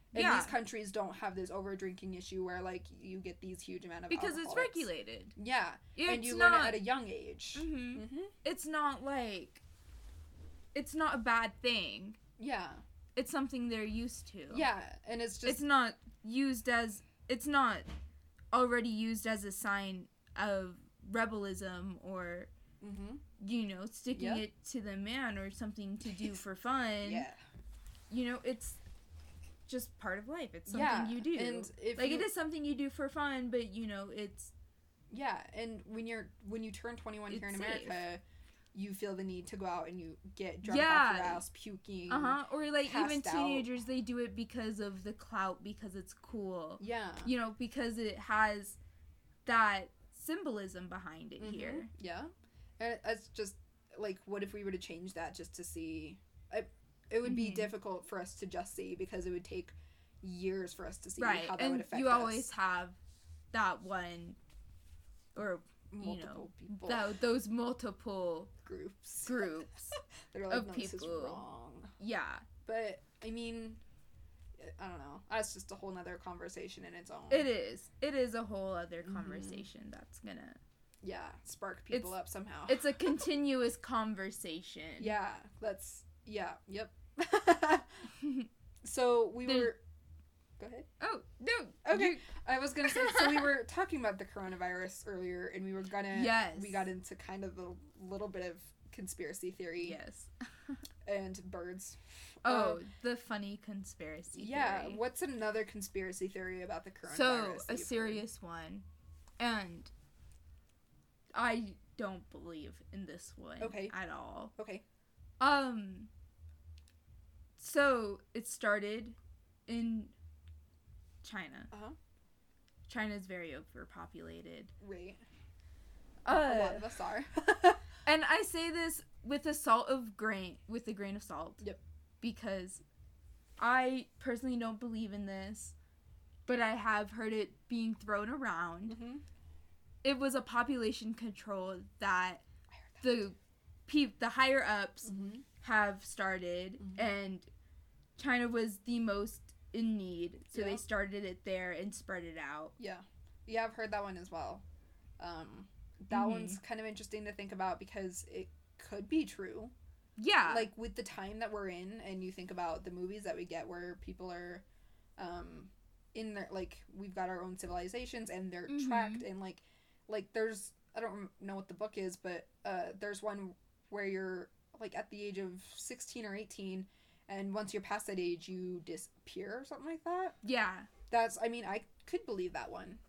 And these countries don't have this over drinking issue where, like, you get these huge amount of
because
alcoholics.
it's regulated.
Yeah. And you learn it at a young age.
Mm-hmm. Mm-hmm. It's not like... It's not a bad thing.
Yeah.
It's something they're used to.
Yeah, and it's just...
It's not used as... It's not already used as a sign of rebelism or, you know, sticking it to the man or something to do for fun.
Yeah.
You know, it's just part of life. It's something you do. And if like, it is something you do for fun, but, you know, it's...
Yeah, and when you turn 21 here in America... You feel the need to go out and you get drunk off your ass, puking.
Or like even teenagers, they do it because of the clout, because it's cool. Yeah. You know, because it has that symbolism behind it here.
Yeah. And it's just like, what if we were to change that just to see? It would be difficult for us to just see because it would take years for us to see how that would affect us.
And you always have that one, or
multiple people.
Those multiple
groups
that
are like,
of
no,
people.
This is wrong.
Yeah.
But I mean, I don't know. That's just a whole nother conversation in its own.
It is a whole other conversation that's gonna
spark people up somehow.
It's a continuous conversation.
Yep. So we were... Go ahead.
Oh, no.
Okay. I was going to say, so we were talking about the coronavirus earlier, and we were going to...
Yes.
We got into kind of a little bit of conspiracy theory.
Yes.
And birds.
Oh, the funny conspiracy theory.
Yeah. What's another conspiracy theory about the coronavirus?
So, a serious one. And I don't believe in this one at all.
Okay.
So, it started in... China. China's very overpopulated.
Right. A lot of us are.
And I say this with a grain of salt.
Yep.
Because I personally don't believe in this, but I have heard it being thrown around. It was a population control that the higher ups have started, and China was the most in need, so they started it there and spread it out.
Yeah, I've heard that one as well. That one's kind of interesting to think about because it could be true.
Yeah,
like with the time that we're in, and you think about the movies that we get where people are in their, like, we've got our own civilizations and they're tracked, and like there's, I don't know what the book is, but there's one where you're like at the age of 16 or 18, and once you're past that age, you disappear or something like that.
Yeah.
That's, I mean, I could believe that one.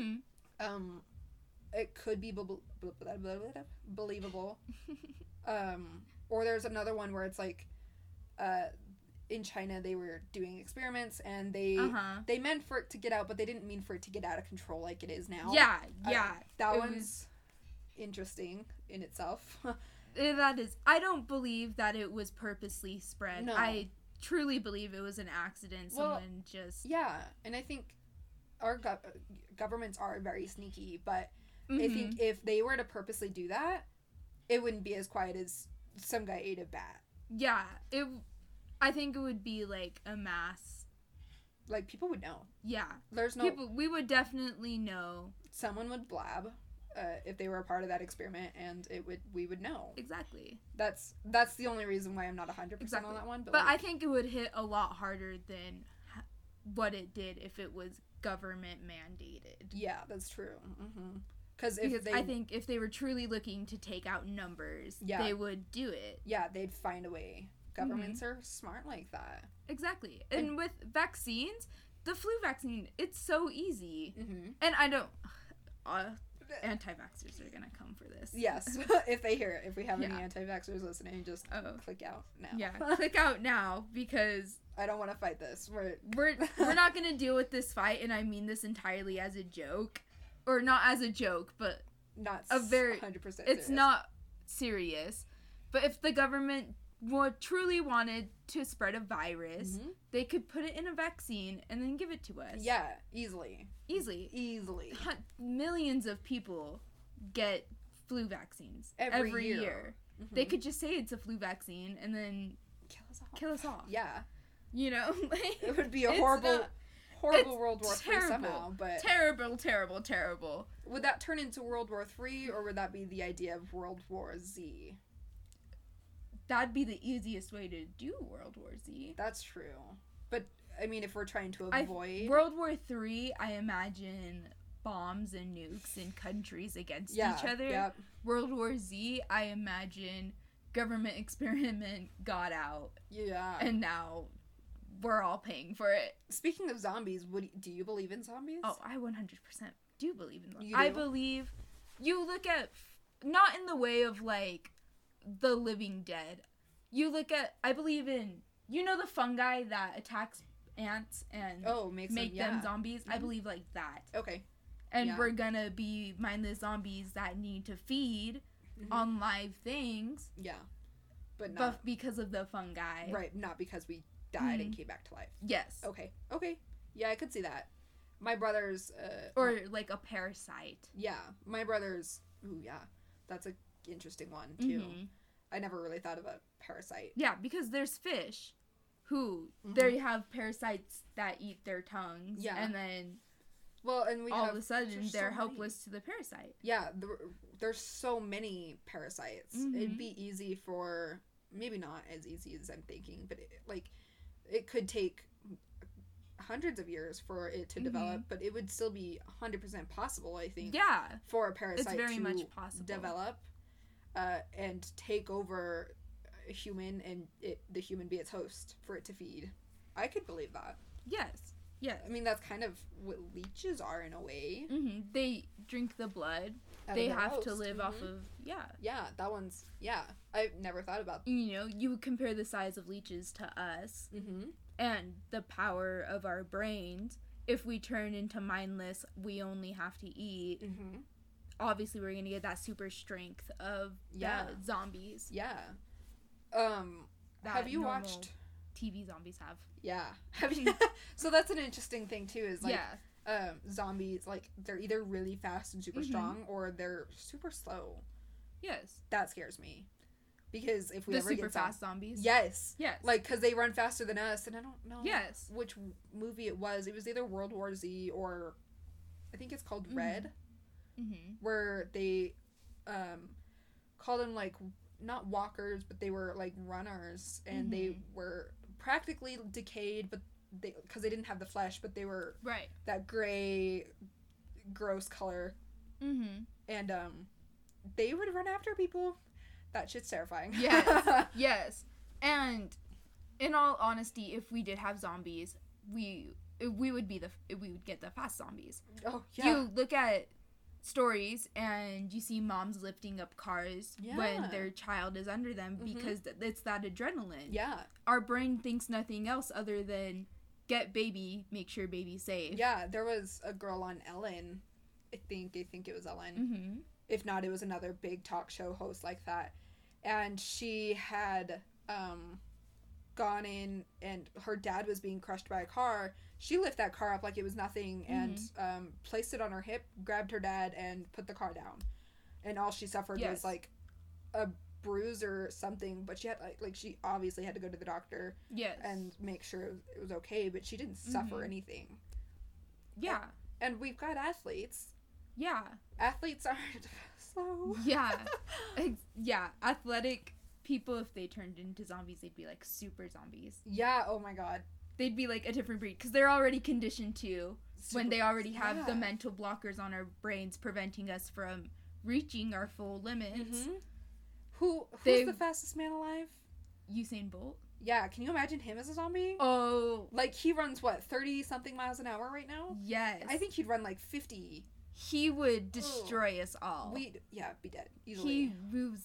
It could be believable. Or there's another one where it's like, in China, they were doing experiments, and they meant for it to get out, but they didn't mean for it to get out of control like it is now.
Yeah.
That one's interesting in itself.
That is. I don't believe that it was purposely spread.
No.
I truly believe it was an accident. Someone just...
Yeah, and I think our governments are very sneaky, but I think if they were to purposely do that, it wouldn't be as quiet as some guy ate a bat.
Yeah, I think it would be like a mass...
Like, people would know.
Yeah.
There's no...
We would definitely know.
Someone would blab. If they were a part of that experiment, and we would know.
Exactly.
That's the only reason why I'm not 100% on that one. But
like, I think it would hit a lot harder than what it did if it was government mandated.
Yeah, that's true. Because
I think if they were truly looking to take out numbers, they would do it.
Yeah, they'd find a way. Governments are smart like that.
Exactly. And with vaccines, the flu vaccine, it's so easy. And I don't... anti-vaxxers are gonna come for this.
Yes, if they hear it. If we have any anti-vaxxers listening, just click out now.
Yeah, click out now, because
I don't want to fight this.
We're not gonna deal with this fight, and I mean this entirely as a joke, or not as a joke, but
not a very 100%. It's
serious. Not serious, but if the government truly wanted to spread a virus, they could put it in a vaccine and then give it to us.
Yeah, easily.
Millions of people get flu vaccines every year. They could just say it's a flu vaccine and then kill us off. Yeah. You know, like,
it would be a horrible World War III somehow. But
terrible.
Would that turn into World War III, or would that be the idea of World War Z?
That'd be the easiest way to do World War Z.
That's true. But, I mean, if we're trying to avoid...
World War III, I imagine bombs and nukes in countries against each other.
Yep.
World War Z, I imagine government experiment got out.
Yeah.
And now we're all paying for it.
Speaking of zombies, do you believe in zombies?
Oh, I 100% do believe in them.
You do?
I believe... You look at... Not in the way of, like... The Living Dead. You look at... I believe in... You know the fungi that attacks ants and make them zombies? Mm-hmm. I believe like that.
Okay.
And we're gonna be mindless zombies that need to feed on live things.
Yeah. But
because of the fungi.
Right, not because we died and came back to life.
Yes.
Okay. Yeah, I could see that. My brother's...
or like a parasite.
Yeah. My brother's... Ooh, yeah. That's a interesting one too. I never really thought of a parasite.
Yeah, because there's fish who they have parasites that eat their tongues. Yeah. And then
and
all of a sudden they're helpless to the parasite.
Yeah, there's so many parasites. It'd be easy for, maybe not as easy as I'm thinking, but it could take hundreds of years for it to develop, but it would still be 100% possible, I think.
Yeah.
For a parasite
it's very
to
much possible.
Develop and take over a human and the human be its host for it to feed. I could believe that.
Yes. I
mean, that's kind of what leeches are in a way.
They drink the blood. They have to live off of,
Yeah, that one's, I've never thought about that.
You know, you compare the size of leeches to us and the power of our brains. If we turn into mindless, we only have to eat. Obviously, we're going to get that super strength of the zombies.
Yeah. Have you watched...
TV zombies have.
Yeah. Have you... So that's an interesting thing, too, is, like, zombies, like, they're either really fast and super strong, or they're super slow.
Yes.
That scares me. Because if we ever get...
The super fast zombies?
Yes. Like, because they run faster than us, and I don't know which movie it was. It was either World War Z or... I think it's called Red. Where they called them, like, not walkers, but they were, like, runners, and they were practically decayed, but because they didn't have the flesh, but they were that gray, gross color. And they would run after people. That shit's terrifying.
Yes. And in all honesty, if we did have zombies, we would get the fast zombies.
Oh yeah.
You look at stories and you see moms lifting up cars when their child is under them because it's that adrenaline.
Yeah.
Our brain thinks nothing else other than get baby, make sure baby's safe.
Yeah, there was a girl on Ellen. I think it was Ellen. If not, it was another big talk show host like that. And she had gone in and her dad was being crushed by a car. She lifted that car up like it was nothing and placed it on her hip, grabbed her dad, and put the car down. And all she suffered was, like, a bruise or something, but she had, like she obviously had to go to the doctor and make sure it was okay, but she didn't suffer anything. Yeah. And we've got athletes.
Yeah.
Athletes aren't slow.
Yeah. Athletic people, if they turned into zombies, they'd be, like, super zombies.
Yeah, oh my god.
They'd be, like, a different breed, because they're already conditioned to, when they already have the mental blockers on our brains preventing us from reaching our full limits.
Who's the fastest man alive?
Usain Bolt.
Yeah, can you imagine him as a zombie?
Oh.
Like, he runs, 30-something miles an hour right now?
Yes.
I think he'd run, 50.
He would destroy us all.
We'd, be dead, easily.
He moves,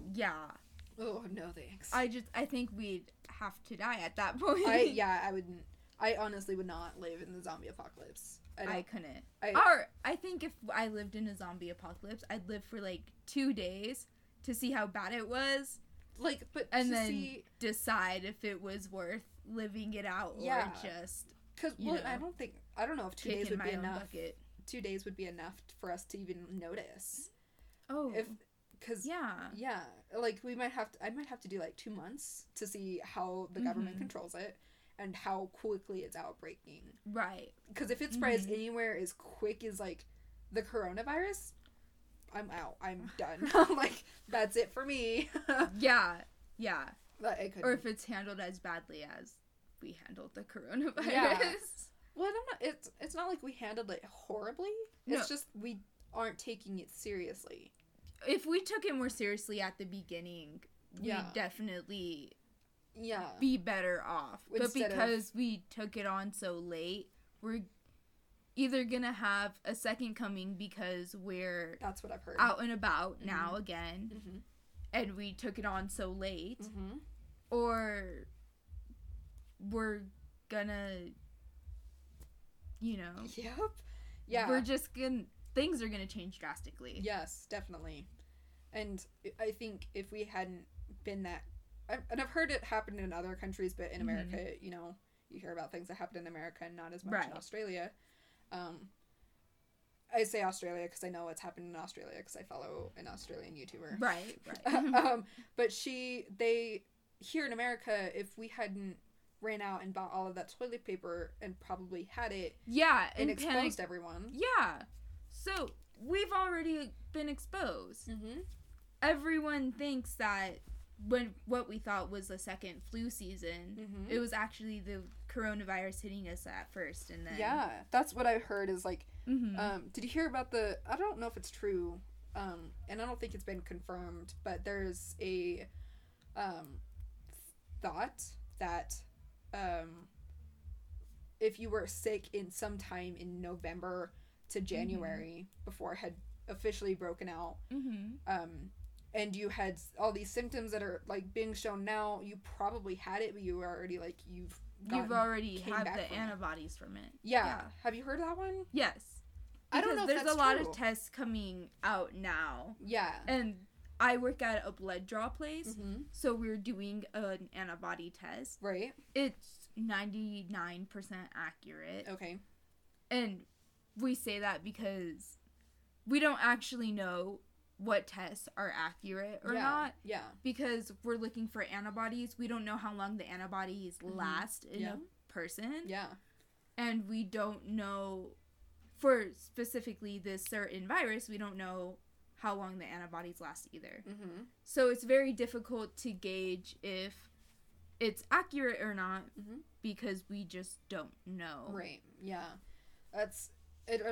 Oh, no thanks.
I think we'd have to die at that point.
I wouldn't. I honestly would not live in the zombie apocalypse.
I couldn't. I think if I lived in a zombie apocalypse, I'd live for, 2 days to see how bad it was. And then decide if it was worth living it out or just.
Because, I don't know if 2 days would be enough. 2 days would be enough for us to even notice.
Oh.
Because I might have to do 2 months to see how the government controls it, and how quickly it's outbreaking.
Right.
Because if it spreads anywhere as quick as, like, the coronavirus, I'm out. I'm done. Like, that's it for me.
Yeah. Yeah.
Or
if it's handled as badly as we handled the coronavirus.
Yeah. Well, it's not like we handled it horribly. It's just we aren't taking it seriously.
If we took it more seriously at the beginning, we'd definitely be better off. But because we took it on so late, we're either gonna have a second coming because
that's what I've heard,
out and about now again, and we took it on so late, or we're gonna, we're just gonna, things are gonna change drastically.
Yes, definitely. And I think if we hadn't been that, and I've heard it happen in other countries, but in America, you know, you hear about things that happen in America and not as much in Australia. I say Australia because I know what's happened in Australia because I follow an Australian YouTuber.
Right.
But here in America, if we hadn't ran out and bought all of that toilet paper and probably had it, and exposed everyone.
Yeah. So we've already been exposed. Everyone thinks that what we thought was the second flu season, it was actually the coronavirus hitting us at first, and then
that's what I heard is like, did you hear about I don't know if it's true, and I don't think it's been confirmed, but there's a thought that if you were sick in sometime in November to January before it had officially broken out, and you had all these symptoms that are like being shown now, you probably had it, but you were already like you've
already had the antibodies from it.
Yeah. Have you heard of that one?
Yes.
I don't know if
there's
that's
a lot
true.
of tests coming out now.
Yeah.
And I work at a blood draw place, so we're doing an antibody test.
Right.
It's 99% accurate.
Okay.
And we say that because we don't actually know what tests are accurate or not.
Yeah.
Because we're looking for antibodies. We don't know how long the antibodies last in a person.
Yeah.
And we don't know, for specifically this certain virus, we don't know how long the antibodies last either. So it's very difficult to gauge if it's accurate or not because we just don't know.
Right. Yeah. That's it.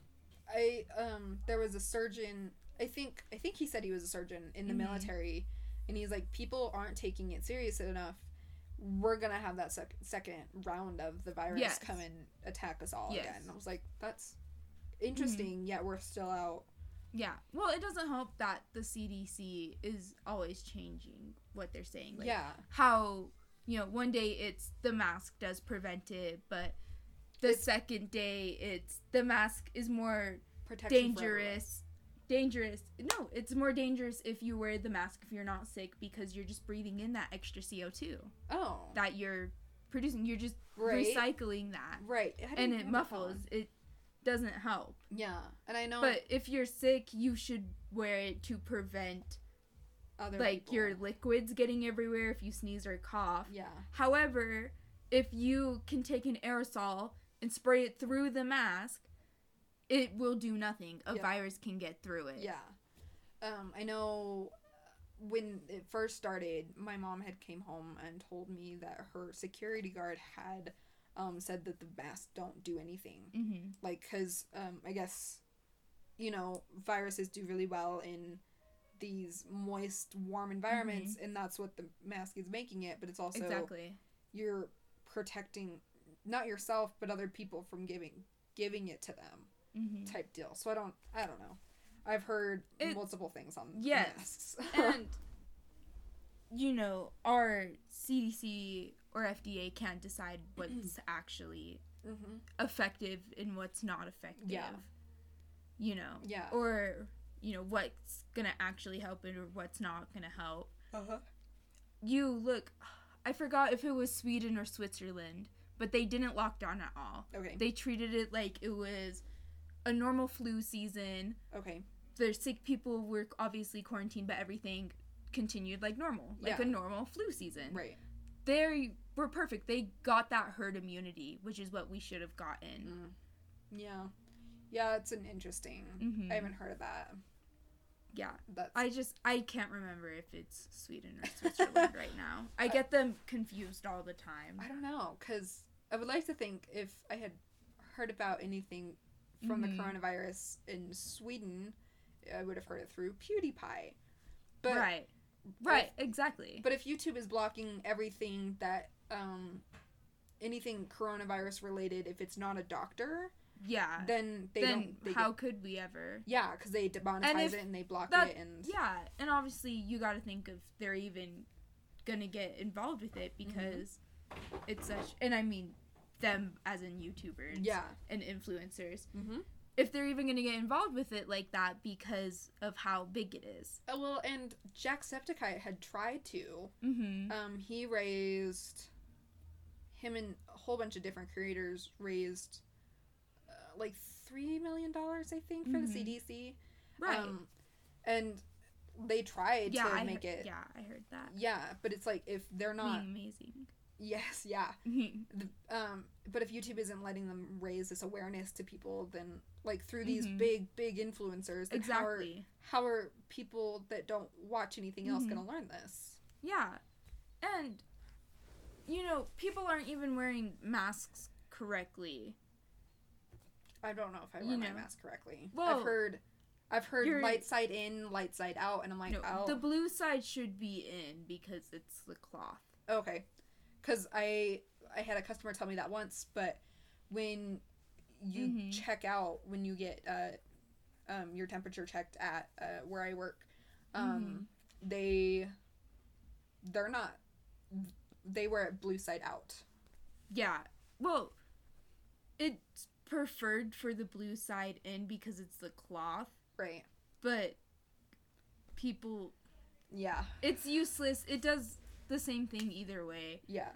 There was a surgeon. I think he said he was a surgeon in the military, and he's like, people aren't taking it serious enough. We're gonna have that second round of the virus come and attack us all again. And I was like, that's interesting. Yet we're still out.
Yeah. Well, it doesn't help that the CDC is always changing what they're saying. Like, how, one day it's the mask does prevent it, but the second day it's the mask is more dangerous. No, it's more dangerous if you wear the mask if you're not sick because you're just breathing in that extra CO2.
Oh.
That you're producing. You're just recycling that.
Right.
And it muffles. It doesn't help.
Yeah. And I know.
But if you're sick, you should wear it to prevent
other people.
Your liquids getting everywhere if you sneeze or cough.
Yeah.
However, if you can take an aerosol and spray it through the mask, it will do nothing. A virus can get through it.
Yeah. I know when it first started, my mom had came home and told me that her security guard had said that the masks don't do anything. Like, because I guess, viruses do really well in these moist, warm environments, and that's what the mask is making it, but it's also you're protecting not yourself but other people from giving it to them. Type deal. So I don't know. I've heard multiple things on masks.
And our CDC or FDA can't decide what's actually effective and what's not effective. Or what's gonna actually help it or what's not gonna help. You look, I forgot if it was Sweden or Switzerland, but they didn't lock down at all.
Okay.
They treated it like it was a normal flu season.
Okay.
The sick people were obviously quarantined, but everything continued like normal. Like a normal flu season.
Right.
were perfect. They got that herd immunity, which is what we should have gotten.
Yeah. Yeah, it's an interesting... I haven't heard of that.
Yeah. I can't remember if it's Sweden or Switzerland right now. I get them confused all the time.
I don't know, because I would like to think if I had heard about anything from the coronavirus in Sweden, I would have heard it through PewDiePie. But
Right, exactly.
But if YouTube is blocking everything that, anything coronavirus related, if it's not a doctor...
Yeah.
Then
how could we ever?
Yeah, because they demonetize it and they block it and...
Yeah, and obviously you gotta think if they're even gonna get involved with it because it's such... And I mean, them as in YouTubers.
Yeah.
And influencers. If they're even gonna get involved with it like that because of how big it is.
Well, and Jacksepticeye had tried to. He raised... Him and a whole bunch of different creators raised... like $3 million, I think, for the CDC.
Right.
And they tried to make it...
Yeah, I heard that.
Yeah, but it's like, if they're not...
Being amazing.
Yes, yeah. But if YouTube isn't letting them raise this awareness to people, then, like, through these big influencers...
Exactly.
How are people that don't watch anything else going to learn this?
Yeah. And, you know, people aren't even wearing masks correctly.
I don't know if I wear my mask correctly.
Well,
I've heard light side in, light side out, and I'm like,
no, the blue side should be in because it's the cloth.
Okay. Because I had a customer tell me that once, but when you check out, when you get your temperature checked at where I work, they wear it blue side out.
Yeah. Well, it's preferred for the blue side in because it's the cloth.
Right.
But people...
Yeah.
It's useless. It does the same thing either way.
Yeah.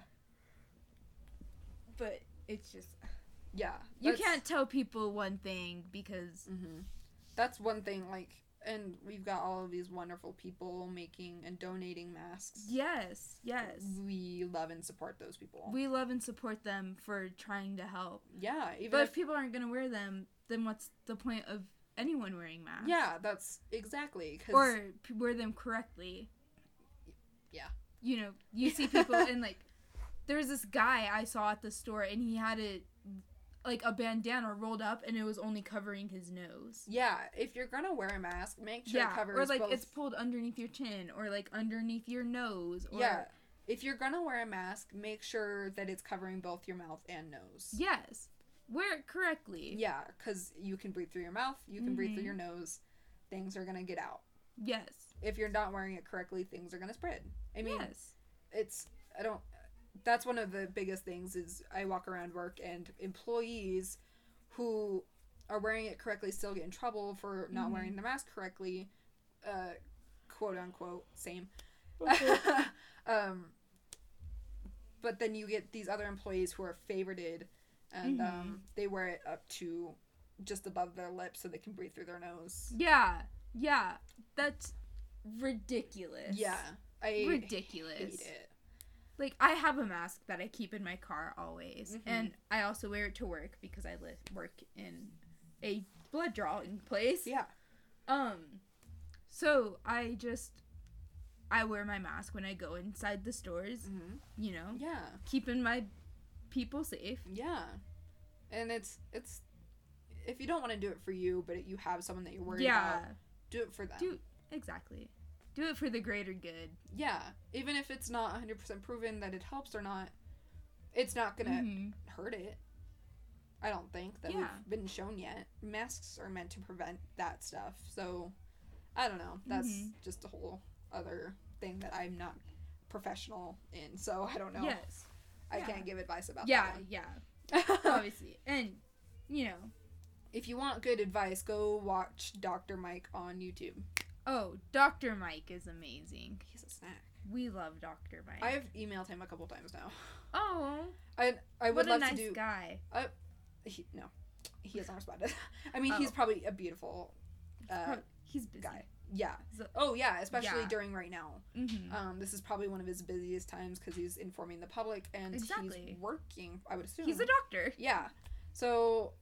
But it's just...
Yeah.
You can't tell people one thing because...
That's one thing, like... And we've got all of these wonderful people making and donating masks.
Yes.
We love and support those people.
We love and support them for trying to help.
Yeah.
But if people aren't going to wear them, then what's the point of anyone wearing masks?
Yeah, that's exactly.
Or wear them correctly.
Yeah.
You know, you see people and, like, there was this guy I saw at the store and he had a bandana rolled up and it was only covering his nose.
Yeah, if you're gonna wear a mask, make sure it covers
or
both.
It's pulled underneath your chin or like underneath your nose. Or...
Yeah, if you're gonna wear a mask, make sure that it's covering both your mouth and nose.
Yes, wear it correctly.
Yeah, because you can breathe through your mouth, you can breathe through your nose, things are gonna get out.
Yes.
If you're not wearing it correctly, things are gonna spread. I mean,
yes.
That's one of the biggest things is I walk around work and employees who are wearing it correctly still get in trouble for not wearing the mask correctly, quote unquote, same. But then you get these other employees who are favorited and they wear it up to just above their lips so they can breathe through their nose.
Yeah, that's ridiculous.
Yeah,
ridiculous.
Hate it.
Like, I have a mask that I keep in my car always, and I also wear it to work because I work in a blood drawing place.
Yeah.
So I wear my mask when I go inside the stores, you know?
Yeah.
Keeping my people safe.
Yeah. And it's if you don't want to do it for you, but you have someone that you're worried about, do it for them.
Exactly. Do it for the greater good.
Yeah. Even if it's not 100% proven that it helps or not, it's not going to hurt it. I don't think that we've been shown yet. Masks are meant to prevent that stuff. So, I don't know. That's just a whole other thing that I'm not professional in. So, I don't know.
Yes.
I can't give advice about that.
Yeah. Obviously. And, you know.
If you want good advice, go watch Dr. Mike on YouTube.
Oh, Dr. Mike is amazing.
He's a snack.
We love Dr. Mike.
I've emailed him a couple times now.
Oh.
I would love to do...
What a nice guy.
He hasn't responded. I mean, he's probably a beautiful
he's busy
guy. Yeah. Oh, yeah, especially
Yeah.
during right now.
Mm-hmm.
This is probably one of his busiest times because he's informing the public and
Exactly.
he's working, I would assume.
He's a doctor.
Yeah. So,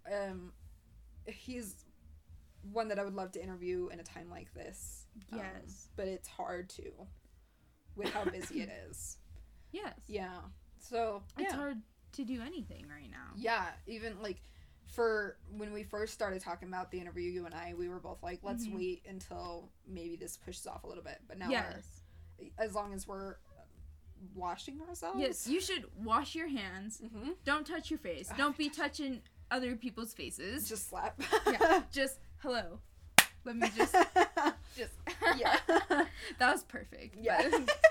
he's one that I would love to interview in a time like this.
Yes.
But it's hard to, with how busy it is.
Yes.
Yeah. So, yeah.
It's hard to do anything right now.
Yeah, even, like, for when we first started talking about the interview, you and I, we were both like, let's wait until maybe this pushes off a little bit. But now as long as we're washing ourselves.
Yes, you should wash your hands.
Mm-hmm.
Don't touch your face. Don't be touching other people's faces.
Just slap.
Yeah, just, hello. Let me just.
Yeah.
That was perfect.
Yeah.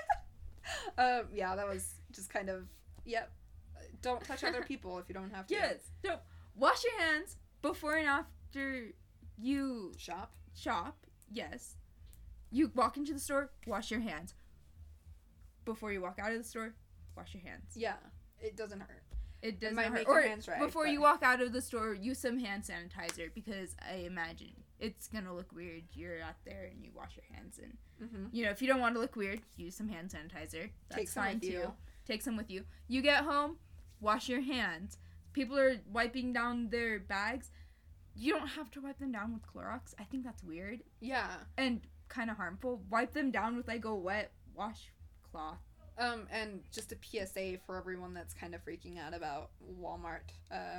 Yeah, that was just kind of, yep. Don't touch other people if you don't have to.
Yes, don't. Wash your hands before and after you
shop.
Yes. You walk into the store, wash your hands. Before you walk out of the store, wash your hands.
Yeah, it doesn't hurt.
It doesn't
might
hurt.
make
Or
your hands dry,
before you walk out of the store, use some hand sanitizer because I imagine it's gonna look weird. You're out there and you wash your hands and you know, if you don't want to look weird, use some hand sanitizer. That's fine too. Take some with you. You get home, wash your hands. People are wiping down their bags. You don't have to wipe them down with Clorox. I think that's weird.
Yeah.
And kind of harmful. Wipe them down with like a wet washcloth.
And just a PSA for everyone that's kind of freaking out about Walmart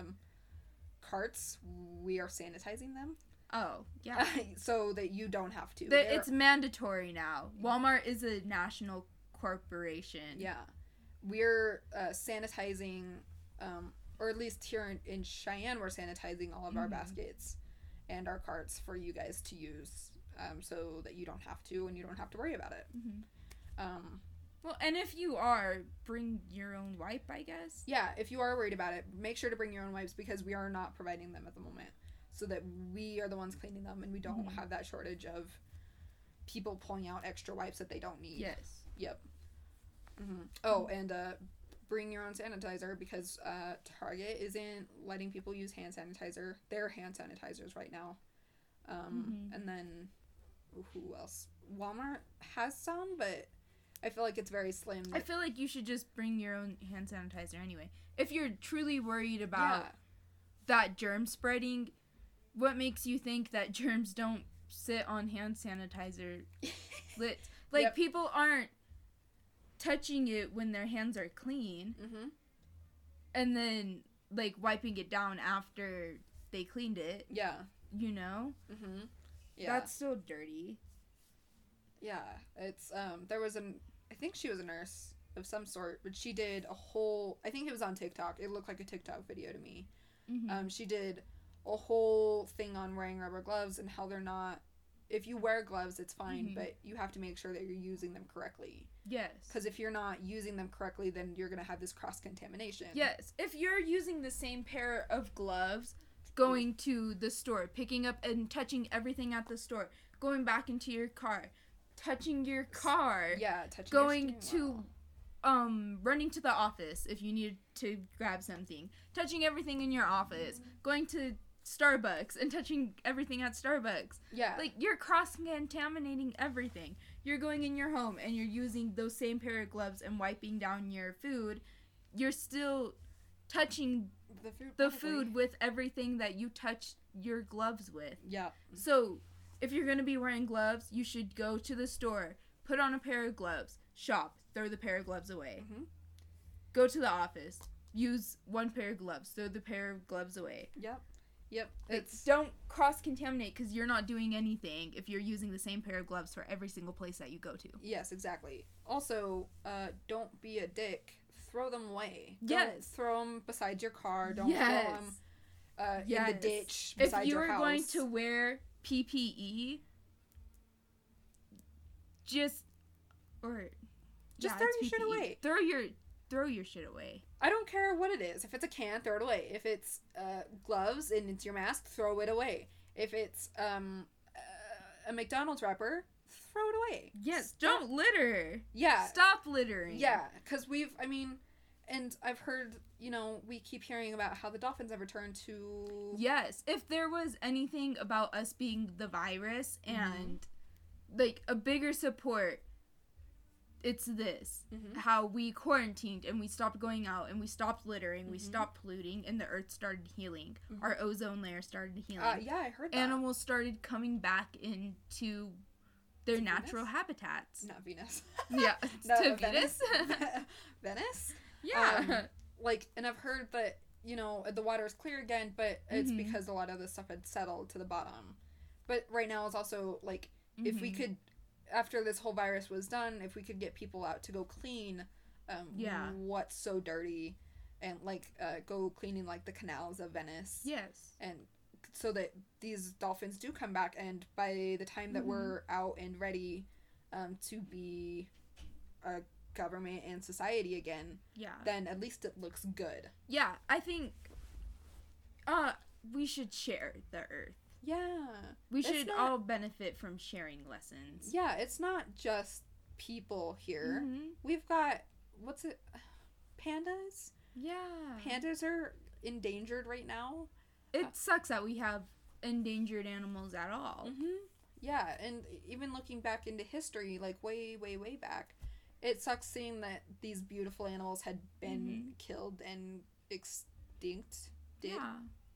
carts. We are sanitizing them.
Oh, yeah.
So that you don't have to.
It's mandatory now. Walmart is a national corporation.
Yeah. We're sanitizing, or at least here in Cheyenne, we're sanitizing all of our baskets and our carts for you guys to use, so that you don't have to and you don't have to worry about it.
Well, and if you are, bring your own wipe, I guess.
Yeah, if you are worried about it, make sure to bring your own wipes because we are not providing them at the moment. So that we are the ones cleaning them and we don't have that shortage of people pulling out extra wipes that they don't need.
Yes.
Yep. Oh, and bring your own sanitizer because Target isn't letting people use hand sanitizer. Their hand sanitizers right now. And then who else? Walmart has some, but I feel like it's very slim.
I feel like you should just bring your own hand sanitizer anyway. If you're truly worried about that germ spreading, what makes you think that germs don't sit on hand sanitizer lids? Like, people aren't touching it when their hands are clean. And then, like, wiping it down after they cleaned it. Yeah. You know? Yeah. That's so dirty.
Yeah. It's, there was I think she was a nurse of some sort, but she did a whole, I think it was on TikTok. It looked like a TikTok video to me. She did a whole thing on wearing rubber gloves and how they're not, if you wear gloves, it's fine, but you have to make sure that you're using them correctly. Yes. Because if you're not using them correctly, then you're going to have this cross-contamination.
Yes. If you're using the same pair of gloves, going to the store, picking up and touching everything at the store, going back into your car, touching your car.
Yeah, touching
going to running to the office if you need to grab something, touching everything in your office, going to Starbucks and touching everything at Starbucks. Yeah. Like, you're cross-contaminating everything. You're going in your home and you're using those same pair of gloves and wiping down your food. You're still touching the food with everything that you touch your gloves with. Yeah. So, if you're going to be wearing gloves, you should go to the store, put on a pair of gloves, shop, throw the pair of gloves away. Go to the office, use one pair of gloves, throw the pair of gloves away. Yep. Like, don't cross-contaminate because you're not doing anything if you're using the same pair of gloves for every single place that you go to.
Yes, exactly. Also, don't be a dick. Throw them away.
Yes.
Don't throw them beside your car. Don't throw them in the ditch beside your house.
If you're going to wear PPE, just throw
your shit away.
Throw your shit away.
I don't care what it is. If it's a can, throw it away. If it's gloves and it's your mask, throw it away. If it's a McDonald's wrapper, throw it away.
Yes, don't litter.
Yeah.
Stop littering.
Yeah, because and I've heard, we keep hearing about how the dolphins have returned to...
Yes, if there was anything about us being the virus and like, a bigger support, it's this. How we quarantined and we stopped going out and we stopped littering, we stopped polluting, and the earth started healing. Our ozone layer started healing.
Yeah, I heard that.
Animals started coming back into their natural habitats.
Not Venus.
Yeah, to Venus.
Venice?
Yeah.
And I've heard that, you know, the water is clear again, but it's because a lot of the stuff had settled to the bottom. But right now it's also, like, if we could, after this whole virus was done, if we could get people out to go clean what's so dirty, and, like, go cleaning, like, the canals of Venice.
Yes.
And so that these dolphins do come back, and by the time that we're out and ready to be a government and society again, then at least it looks good.
Yeah, I think we should share the earth.
Yeah.
We should all benefit from sharing lessons.
Yeah, it's not just people here. We've got, pandas?
Yeah.
Pandas are endangered right now.
It sucks that we have endangered animals at all.
Yeah, and even looking back into history, like way, way, way back, it sucks seeing that these beautiful animals had been killed and extinct.
Yeah.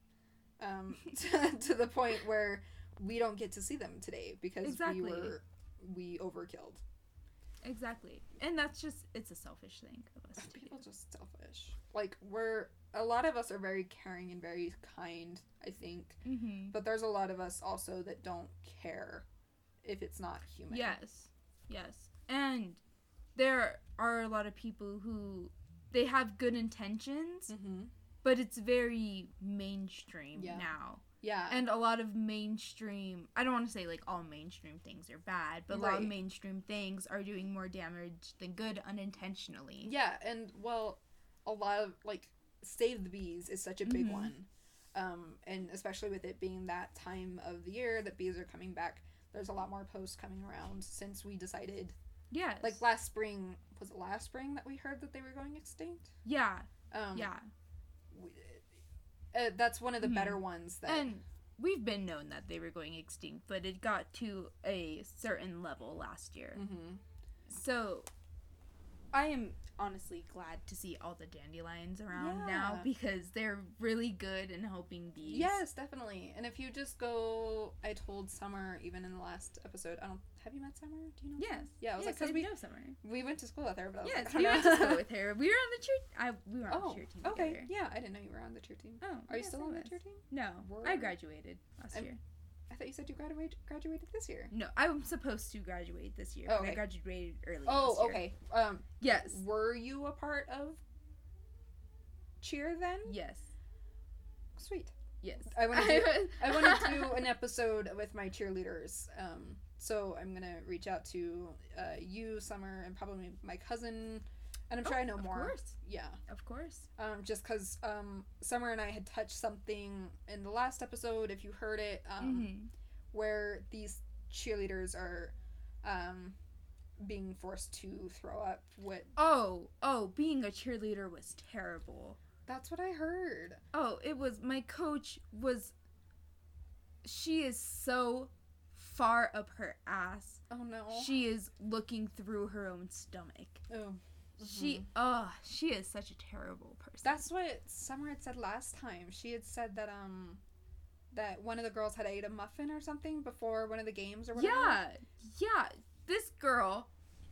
To the point where we don't get to see them today because we overkilled.
Exactly. And that's just, it's a selfish thing of us.
People just selfish. Like, a lot of us are very caring and very kind, I think. But there's a lot of us also that don't care if it's not human.
Yes. And there are a lot of people who, they have good intentions, but it's very mainstream now.
Yeah.
And a lot of mainstream, I don't want to say, like, all mainstream things are bad, but a lot of mainstream things are doing more damage than good unintentionally.
Yeah, and, well, a lot of, like, Save the Bees is such a big one. And especially with it being that time of the year that bees are coming back, there's a lot more posts coming around since we decided.
Yes.
Like, last spring, was it last spring that we heard that they were going extinct?
Yeah.
That's one of the better ones.
And we've been known that they were going extinct, but it got to a certain level last year. So, I am honestly glad to see all the dandelions around now, because they're really good in helping bees.
Yes, definitely. And if you just go, I told Summer even in the last episode, have you met Summer? Do you know?
Yes.
Yeah, I was like, because
we know Summer.
We went to school with her, but I was like,
we went to school with her. We were on the cheer. We were on the cheer team together.
Okay. Yeah, I didn't know you were on the cheer team.
Oh,
are you still on the cheer team?
No, I graduated last year.
I thought you said you graduated this year.
No, I'm supposed to graduate this year.
Okay.
But I graduated early.
Oh, okay.
Yes.
Were you a part of cheer then?
Yes.
Sweet.
Yes.
I want to do an episode with my cheerleaders. So I'm gonna reach out to you, Summer, and probably my cousin. And I'm sure I know more.
Of course.
Yeah.
Of course.
Just because Summer and I had touched something in the last episode, if you heard it, where these cheerleaders are being forced to throw up.
Being a cheerleader was terrible.
That's what I heard.
Oh, it was, my coach was, she is so far up her ass.
Oh, no.
She is looking through her own stomach.
Oh.
She is such a terrible person.
That's what Summer had said last time. She had said that that one of the girls had ate a muffin or something before one of the games or whatever.
Yeah. This girl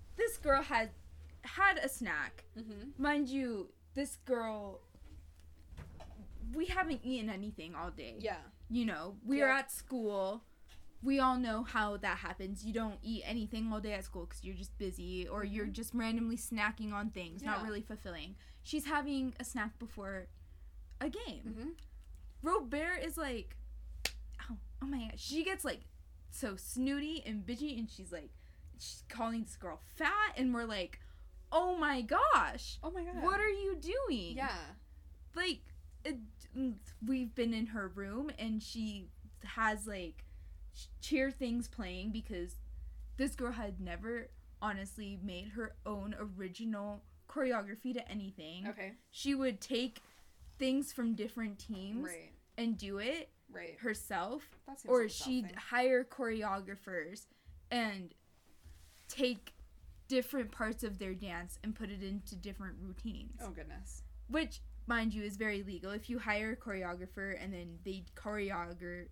had a snack. Mind you, this girl, we haven't eaten anything all day.
Yeah.
You know, we are at school. We all know how that happens. You don't eat anything all day at school because you're just busy, or you're just randomly snacking on things, not really fulfilling. She's having a snack before a game. Robert is like, oh my gosh. She gets like so snooty and bitchy, and she's calling this girl fat, and we're like, oh my gosh.
Oh my god.
What are you doing?
Yeah.
Like, we've been in her room, and she has like cheer things playing because this girl had never honestly made her own original choreography to anything.
Okay.
She would take things from different teams and do it herself, or she'd hire choreographers and take different parts of their dance and put it into different routines.
Oh, goodness.
Which, mind you, is very legal. If you hire a choreographer and then they choreograph.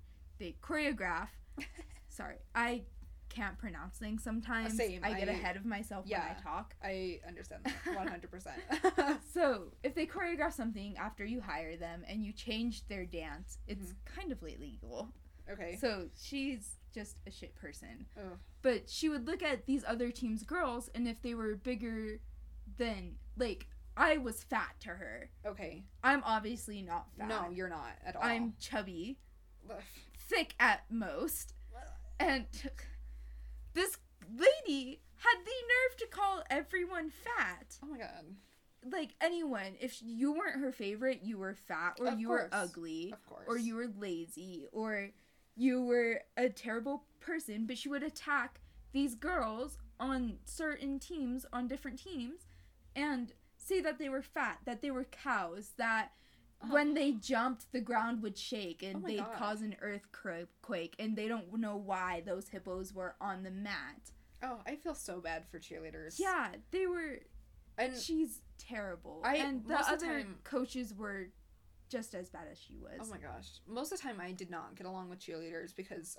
Sorry, I can't pronounce things sometimes.
Same.
I get ahead of myself when I talk.
I understand that 100%.
So, if they choreograph something after you hire them and you change their dance, it's kind of illegal.
Okay.
So, she's just a shit person.
Oh.
But she would look at these other teams' girls, and if they were bigger than, like, I was fat to her.
Okay.
I'm obviously not fat.
No, you're not at all.
I'm chubby. Thick at most. And this lady had the nerve to call everyone fat.
Oh my god.
Like, anyone. If you weren't her favorite, you were fat, or you were ugly.
Of course.
Or you were lazy, or you were a terrible person. But she would attack these girls on certain teams, on different teams, and say that they were fat, that they were cows, that when they jumped, the ground would shake and they'd cause an earthquake, and they don't know why those hippos were on the mat.
Oh, I feel so bad for cheerleaders.
Yeah, they were...
And
she's terrible. And the other coaches were just as bad as she was.
Oh my gosh. Most of the time I did not get along with cheerleaders because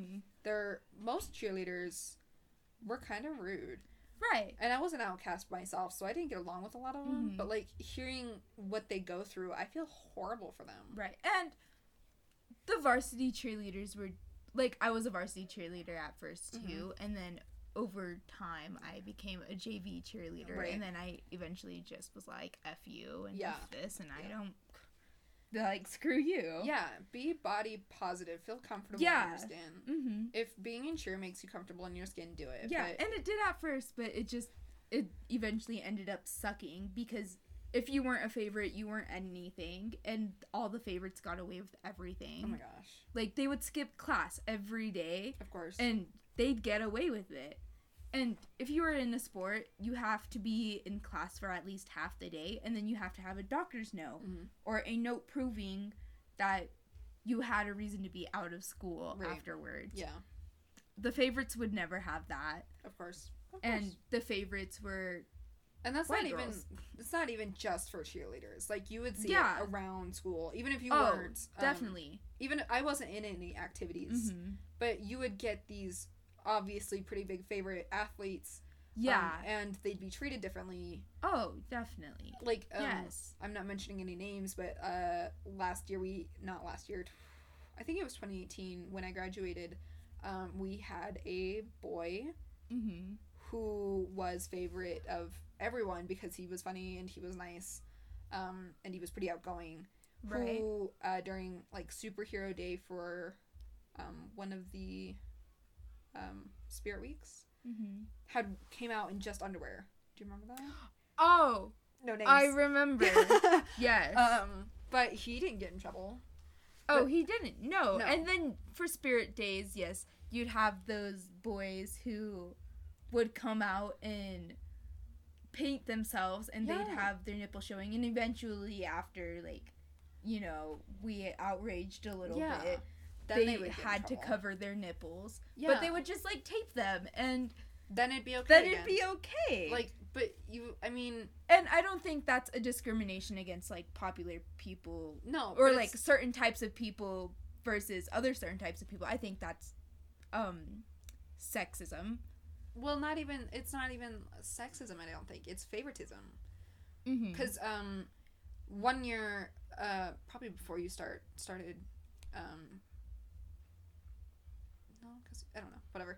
most cheerleaders were kind of rude.
Right.
And I was an outcast myself, so I didn't get along with a lot of them. But, like, hearing what they go through, I feel horrible for them.
Right. And the varsity cheerleaders were... Like, I was a varsity cheerleader at first, too. And then over time, I became a JV cheerleader. Right. And then I eventually just was like, F you and F this. And I don't... Like, screw you.
Yeah. Be body positive. Feel comfortable in your skin. If being in cheer makes you comfortable in your skin, do it.
Yeah, and it did at first, but it eventually ended up sucking, because if you weren't a favorite, you weren't anything, and all the favorites got away with everything.
Oh my gosh.
Like, they would skip class every day.
Of course.
And they'd get away with it. And if you were in a sport, you have to be in class for at least half the day, and then you have to have a doctor's note or a note proving that you had a reason to be out of school afterwards.
Yeah.
The favorites would never have that.
Of course.
And the favorites were...
And that's not even... It's not even just for cheerleaders. Like, you would see it around school. Even if you weren't...
definitely.
Even... I wasn't in any activities. But you would get these... obviously pretty big favorite athletes.
Yeah.
And they'd be treated differently.
Oh, definitely.
Like,
yes.
I'm not mentioning any names, but last year I think it was 2018 when I graduated, we had a boy who was favorite of everyone because he was funny and he was nice, and he was pretty outgoing.
Right.
Who, during, like, superhero day for one of the Spirit Weeks came out in just underwear. Do you remember that?
Oh,
no names.
I remember. Yes.
But he didn't get in trouble.
Oh, he didn't. No. And then for Spirit Days, yes, you'd have those boys who would come out and paint themselves, and they'd have their nipples showing, and eventually after, like, you know, we outraged a little bit. Then they had to cover their nipples. Yeah. But they would just, like, tape them, and...
Then it'd be okay
It'd be okay.
Like, but I mean...
And I don't think that's a discrimination against, like, popular people.
No.
Or, like, certain types of people versus other certain types of people. I think that's, sexism.
Well, it's not even sexism, I don't think. It's favoritism. Because, one year, probably before you started, no, because I don't know, whatever.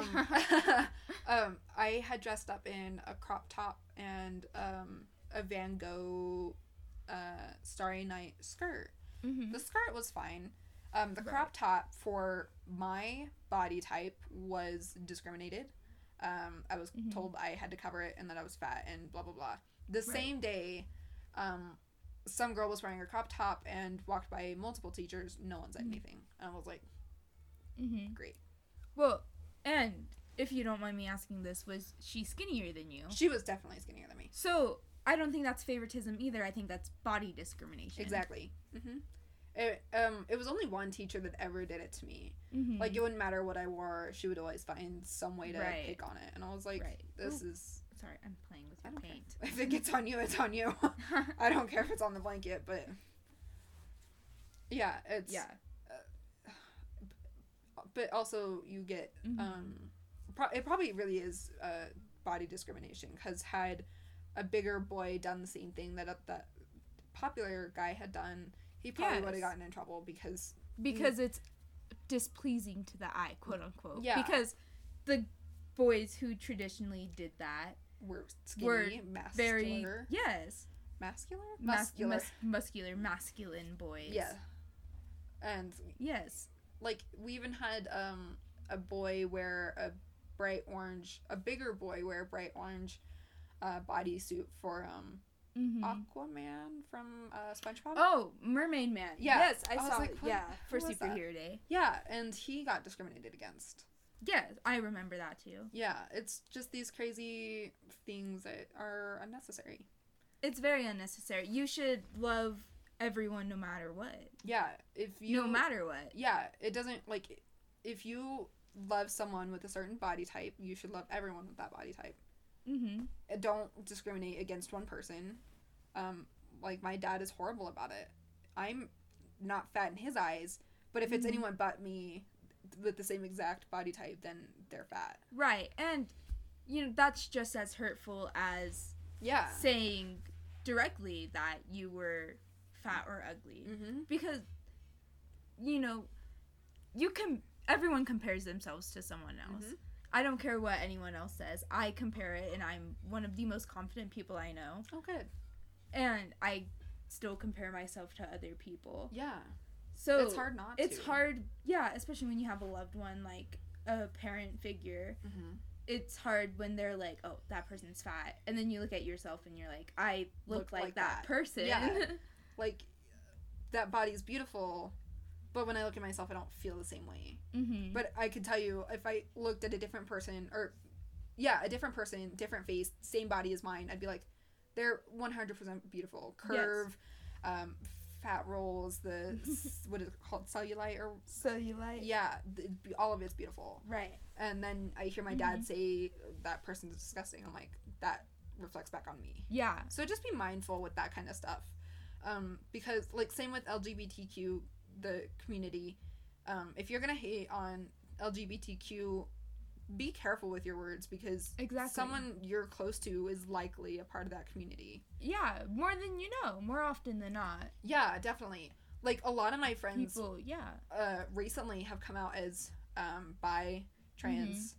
I had dressed up in a crop top and a Van Gogh Starry Night skirt. The skirt was fine. The crop top for my body type was discriminated. I was told I had to cover it and that I was fat and blah blah blah. The same day, some girl was wearing a crop top and walked by multiple teachers. No one said anything. And I was like, great.
Well, and if you don't mind me asking this, was she skinnier than you?
She was definitely skinnier than me.
So I don't think that's favoritism either. I think that's body discrimination.
Exactly. It was only one teacher that ever did it to me. Mm-hmm. Like, it wouldn't matter what I wore, she would always find some way to pick on it. And I was like, this is...
Sorry, I'm playing with your paint.
If it gets on you, it's on you. I don't care if it's on the blanket, but... Yeah, it's...
Yeah.
But also, you get... it probably really is body discrimination, because had a bigger boy done the same thing that popular guy had done, he probably would have gotten in trouble, because
it's displeasing to the eye, quote unquote.
Yeah.
Because the boys who traditionally did that
were skinny, muscular.
Muscular, masculine boys.
Yeah. And
yes,
like, we even had a boy wear a bigger boy wear a bright orange bodysuit for Aquaman from SpongeBob.
Oh, Mermaid Man.
Yeah.
Yes, I saw it. Yeah, for Superhero Day.
Yeah, and he got discriminated against.
Yeah, I remember that too.
Yeah, it's just these crazy things that are unnecessary.
It's very unnecessary. You should love everyone no matter what.
Yeah,
no matter what.
Yeah, it doesn't, like, if you love someone with a certain body type, you should love everyone with that body type. Mm-hmm. Don't discriminate against one person. Like, my dad is horrible about it. I'm not fat in his eyes, but if it's anyone but me with the same exact body type, then they're fat.
Right, and, you know, that's just as hurtful as saying directly that you were fat or ugly. Mm-hmm. Because, you know, everyone compares themselves to someone else. Mm-hmm. I don't care what anyone else says. I compare it, and I'm one of the most confident people I know.
Oh, good.
And I still compare myself to other people.
Yeah.
So
it's hard not to.
It's hard, yeah, especially when you have a loved one, like a parent figure. Mm-hmm. It's hard when they're like, oh, that person's fat. And then you look at yourself and you're like, I look like that person.
Yeah. Like, that body's beautiful, but when I look at myself, I don't feel the same way. Mm-hmm. But I could tell you, if I looked at a different person, different face, same body as mine, I'd be like, they're 100% beautiful. Curve, fat rolls, what is it called? Cellulite? Yeah, all of it's beautiful.
Right.
And then I hear my dad say that person's disgusting. I'm like, that reflects back on me.
Yeah.
So just be mindful with that kind of stuff. Because, like, same with LGBTQ, the community, if you're gonna hate on LGBTQ, be careful with your words, because someone you're close to is likely a part of that community.
Yeah, more than you know, more often than not.
Yeah, definitely. Like, a lot of my friends recently have come out as bi, trans,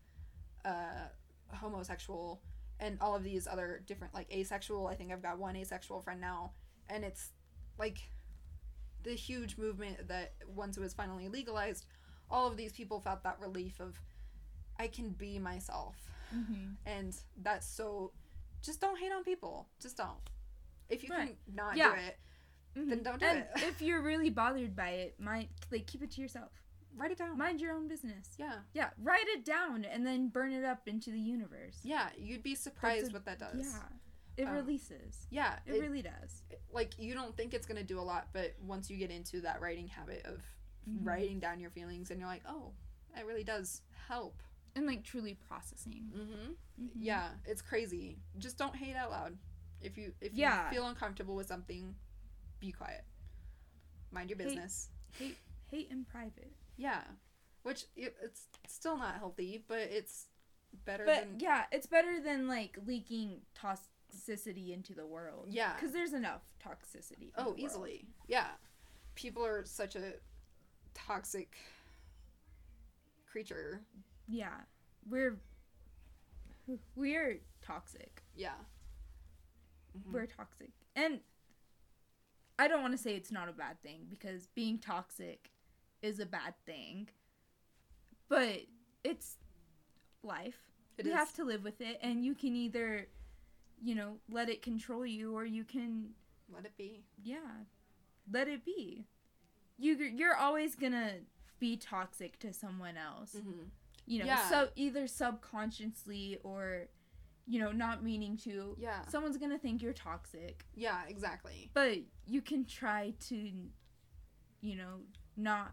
homosexual, and all of these other different, like, asexual. I think I've got one asexual friend now, and it's like the huge movement that once it was finally legalized, all of these people felt that relief of, I can be myself. Mm-hmm. And that's so, just don't hate on people. Just don't. If you can not do it, then don't do it.
If you're really bothered by it, keep it to yourself.
Write it down.
Mind your own business.
Yeah.
Yeah, write it down and then burn it up into the universe.
Yeah, you'd be surprised what that does.
Yeah. It releases.
Yeah.
It really does.
Like, you don't think it's going to do a lot, but once you get into that writing habit of writing down your feelings, and you're like, oh, it really does help.
And, like, truly processing.
Mm-hmm. Yeah, it's crazy. Just don't hate out loud. If you feel uncomfortable with something, be quiet. Mind your business.
Hate in private.
Yeah. Which, it's still not healthy, but it's better than...
yeah, it's better than, like, leaking toxicity into the world.
Yeah.
Because there's enough toxicity in the world.
Easily. Yeah. People are such a toxic creature.
Yeah. We're toxic.
Yeah. Mm-hmm.
We're toxic. And I don't want to say it's not a bad thing, because being toxic is a bad thing. But it's life. You have to live with it, and you can either, let it control you, or you can...
let it be.
Yeah. Let it be. You're always gonna be toxic to someone else. Mm-hmm. So either subconsciously or, not meaning to.
Yeah.
Someone's gonna think you're toxic.
Yeah, exactly.
But you can try to you know, not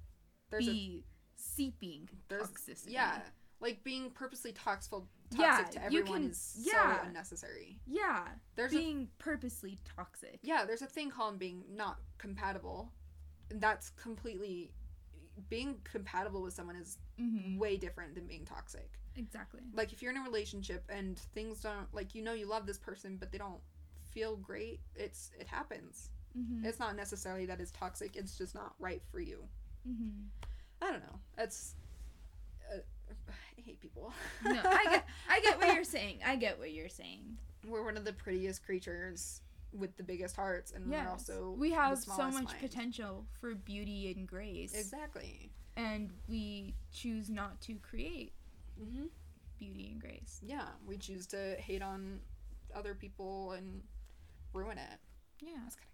seeping toxicity.
Yeah. Like, being purposely toxic to everyone is so unnecessary.
Yeah. Being purposely toxic.
Yeah, there's a thing called being not compatible. And that's completely... Being compatible with someone is way different than being toxic.
Exactly.
Like, if you're in a relationship and things don't... Like, you know you love this person, but they don't feel great, it happens. Mm-hmm. It's not necessarily that it's toxic, it's just not right for you. Mm-hmm. I don't know. It's... I hate people.
No, I get what you're saying. I get what you're saying.
We're one of the prettiest creatures with the biggest hearts, and
we have so much potential for beauty and grace.
Exactly.
And we choose not to create beauty and grace.
Yeah, we choose to hate on other people and ruin it.
Yeah.
I was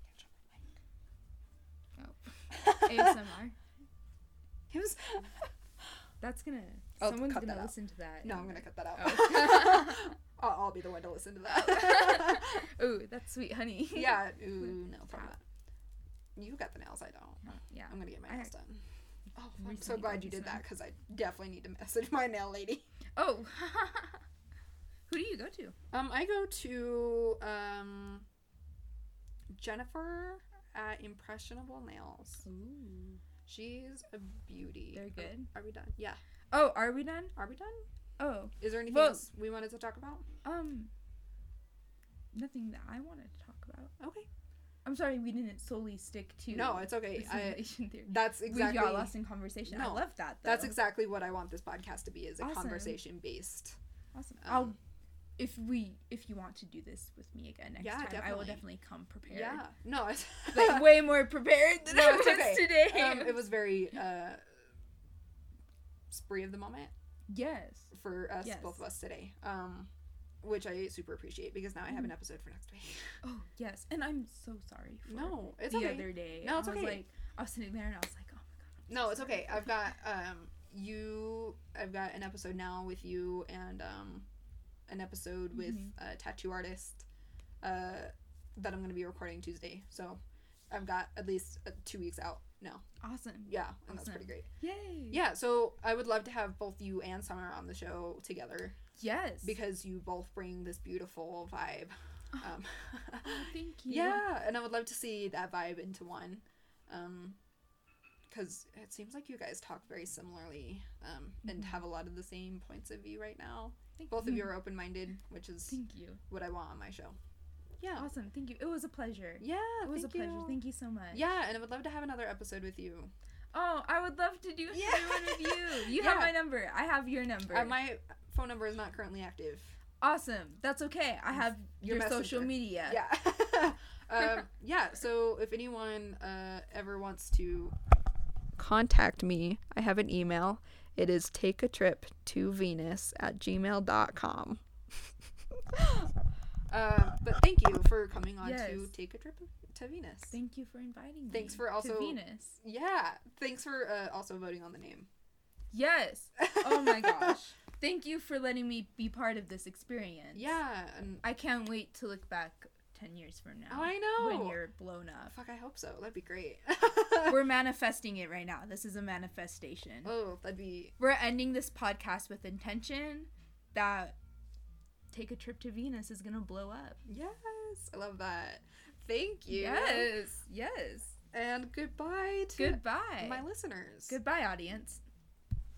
gonna catch on my mic.
Oh. ASMR.
It was...
That's gonna... someone's gonna listen to that.
No, I'm gonna cut that out. Oh. I'll be the one to listen to that.
Ooh, that's sweet honey.
Yeah. Ooh, no problem. You got the nails, I don't.
Yeah.
I'm gonna get my nails done. Oh, I'm so glad you did that, because I definitely need to message my nail lady.
Oh. Who do you go to?
I go to Jennifer at Impressionable Nails.
Ooh.
She's a beauty.
They're good.
Are we done? Yeah.
Oh, are we done?
Are we done?
Oh.
Is there anything else we wanted to talk about?
Nothing that I wanted to talk about.
Okay.
I'm sorry we didn't solely stick to...
No, it's okay.
Simulation theory.
That's exactly...
We got lost in conversation. No, I love that, though.
That's exactly what I want this podcast to be, is a conversation-based.
Awesome. If you want to do this with me again next time, definitely. I will definitely come prepared.
Yeah. No, it's...
like, way more prepared than I was today.
It was very, spree of the moment.
Yes.
For us, both of us today. Which I super appreciate, because now I have an episode for next week.
Oh, yes. And I'm so sorry for
it's
the
okay.
other day.
No, it's okay.
I was sitting there and I was like, oh my god.
No, it's okay. I've got, I've got an episode now with you, and, an episode with a tattoo artist, that I'm going to be recording Tuesday. So I've got at least 2 weeks out now.
Awesome.
Yeah, and that's pretty great.
Yay.
Yeah, so I would love to have both you and Summer on the show together.
Yes.
Because you both bring this beautiful vibe.
Thank you.
Yeah, and I would love to see that vibe into one. Because it seems like you guys talk very similarly, and have a lot of the same points of view right now. Both of you are open-minded, which is what I want on my show. Yeah.
Awesome. Thank you. It was a pleasure.
Yeah,
it was a pleasure. Thank you so much.
Yeah, and I would love to have another episode with you.
Oh, I would love to do one with you. You have my number. I have your number.
My phone number is not currently active.
Awesome. That's okay. I have your social media.
Yeah. Yeah, so if anyone ever wants to contact me, I have an email. It is takeatriptovenus@gmail.com. But thank you for coming on to Take a Trip to Venus.
Thank you for inviting me.
Thanks for also
to Venus.
Yeah. Thanks for also voting on the name.
Yes. Oh my gosh. Thank you for letting me be part of this experience.
Yeah. And
I can't wait to look back 10 years from now.
Oh, I know.
When you're blown up.
Fuck, I hope so. That'd be great.
We're manifesting it right now. This is a manifestation.
Oh, that'd be...
We're ending this podcast with intention that Take a Trip to Venus is gonna blow up.
Yes. I love that. Thank you.
Yes.
And goodbye to
my
listeners.
Goodbye, audience.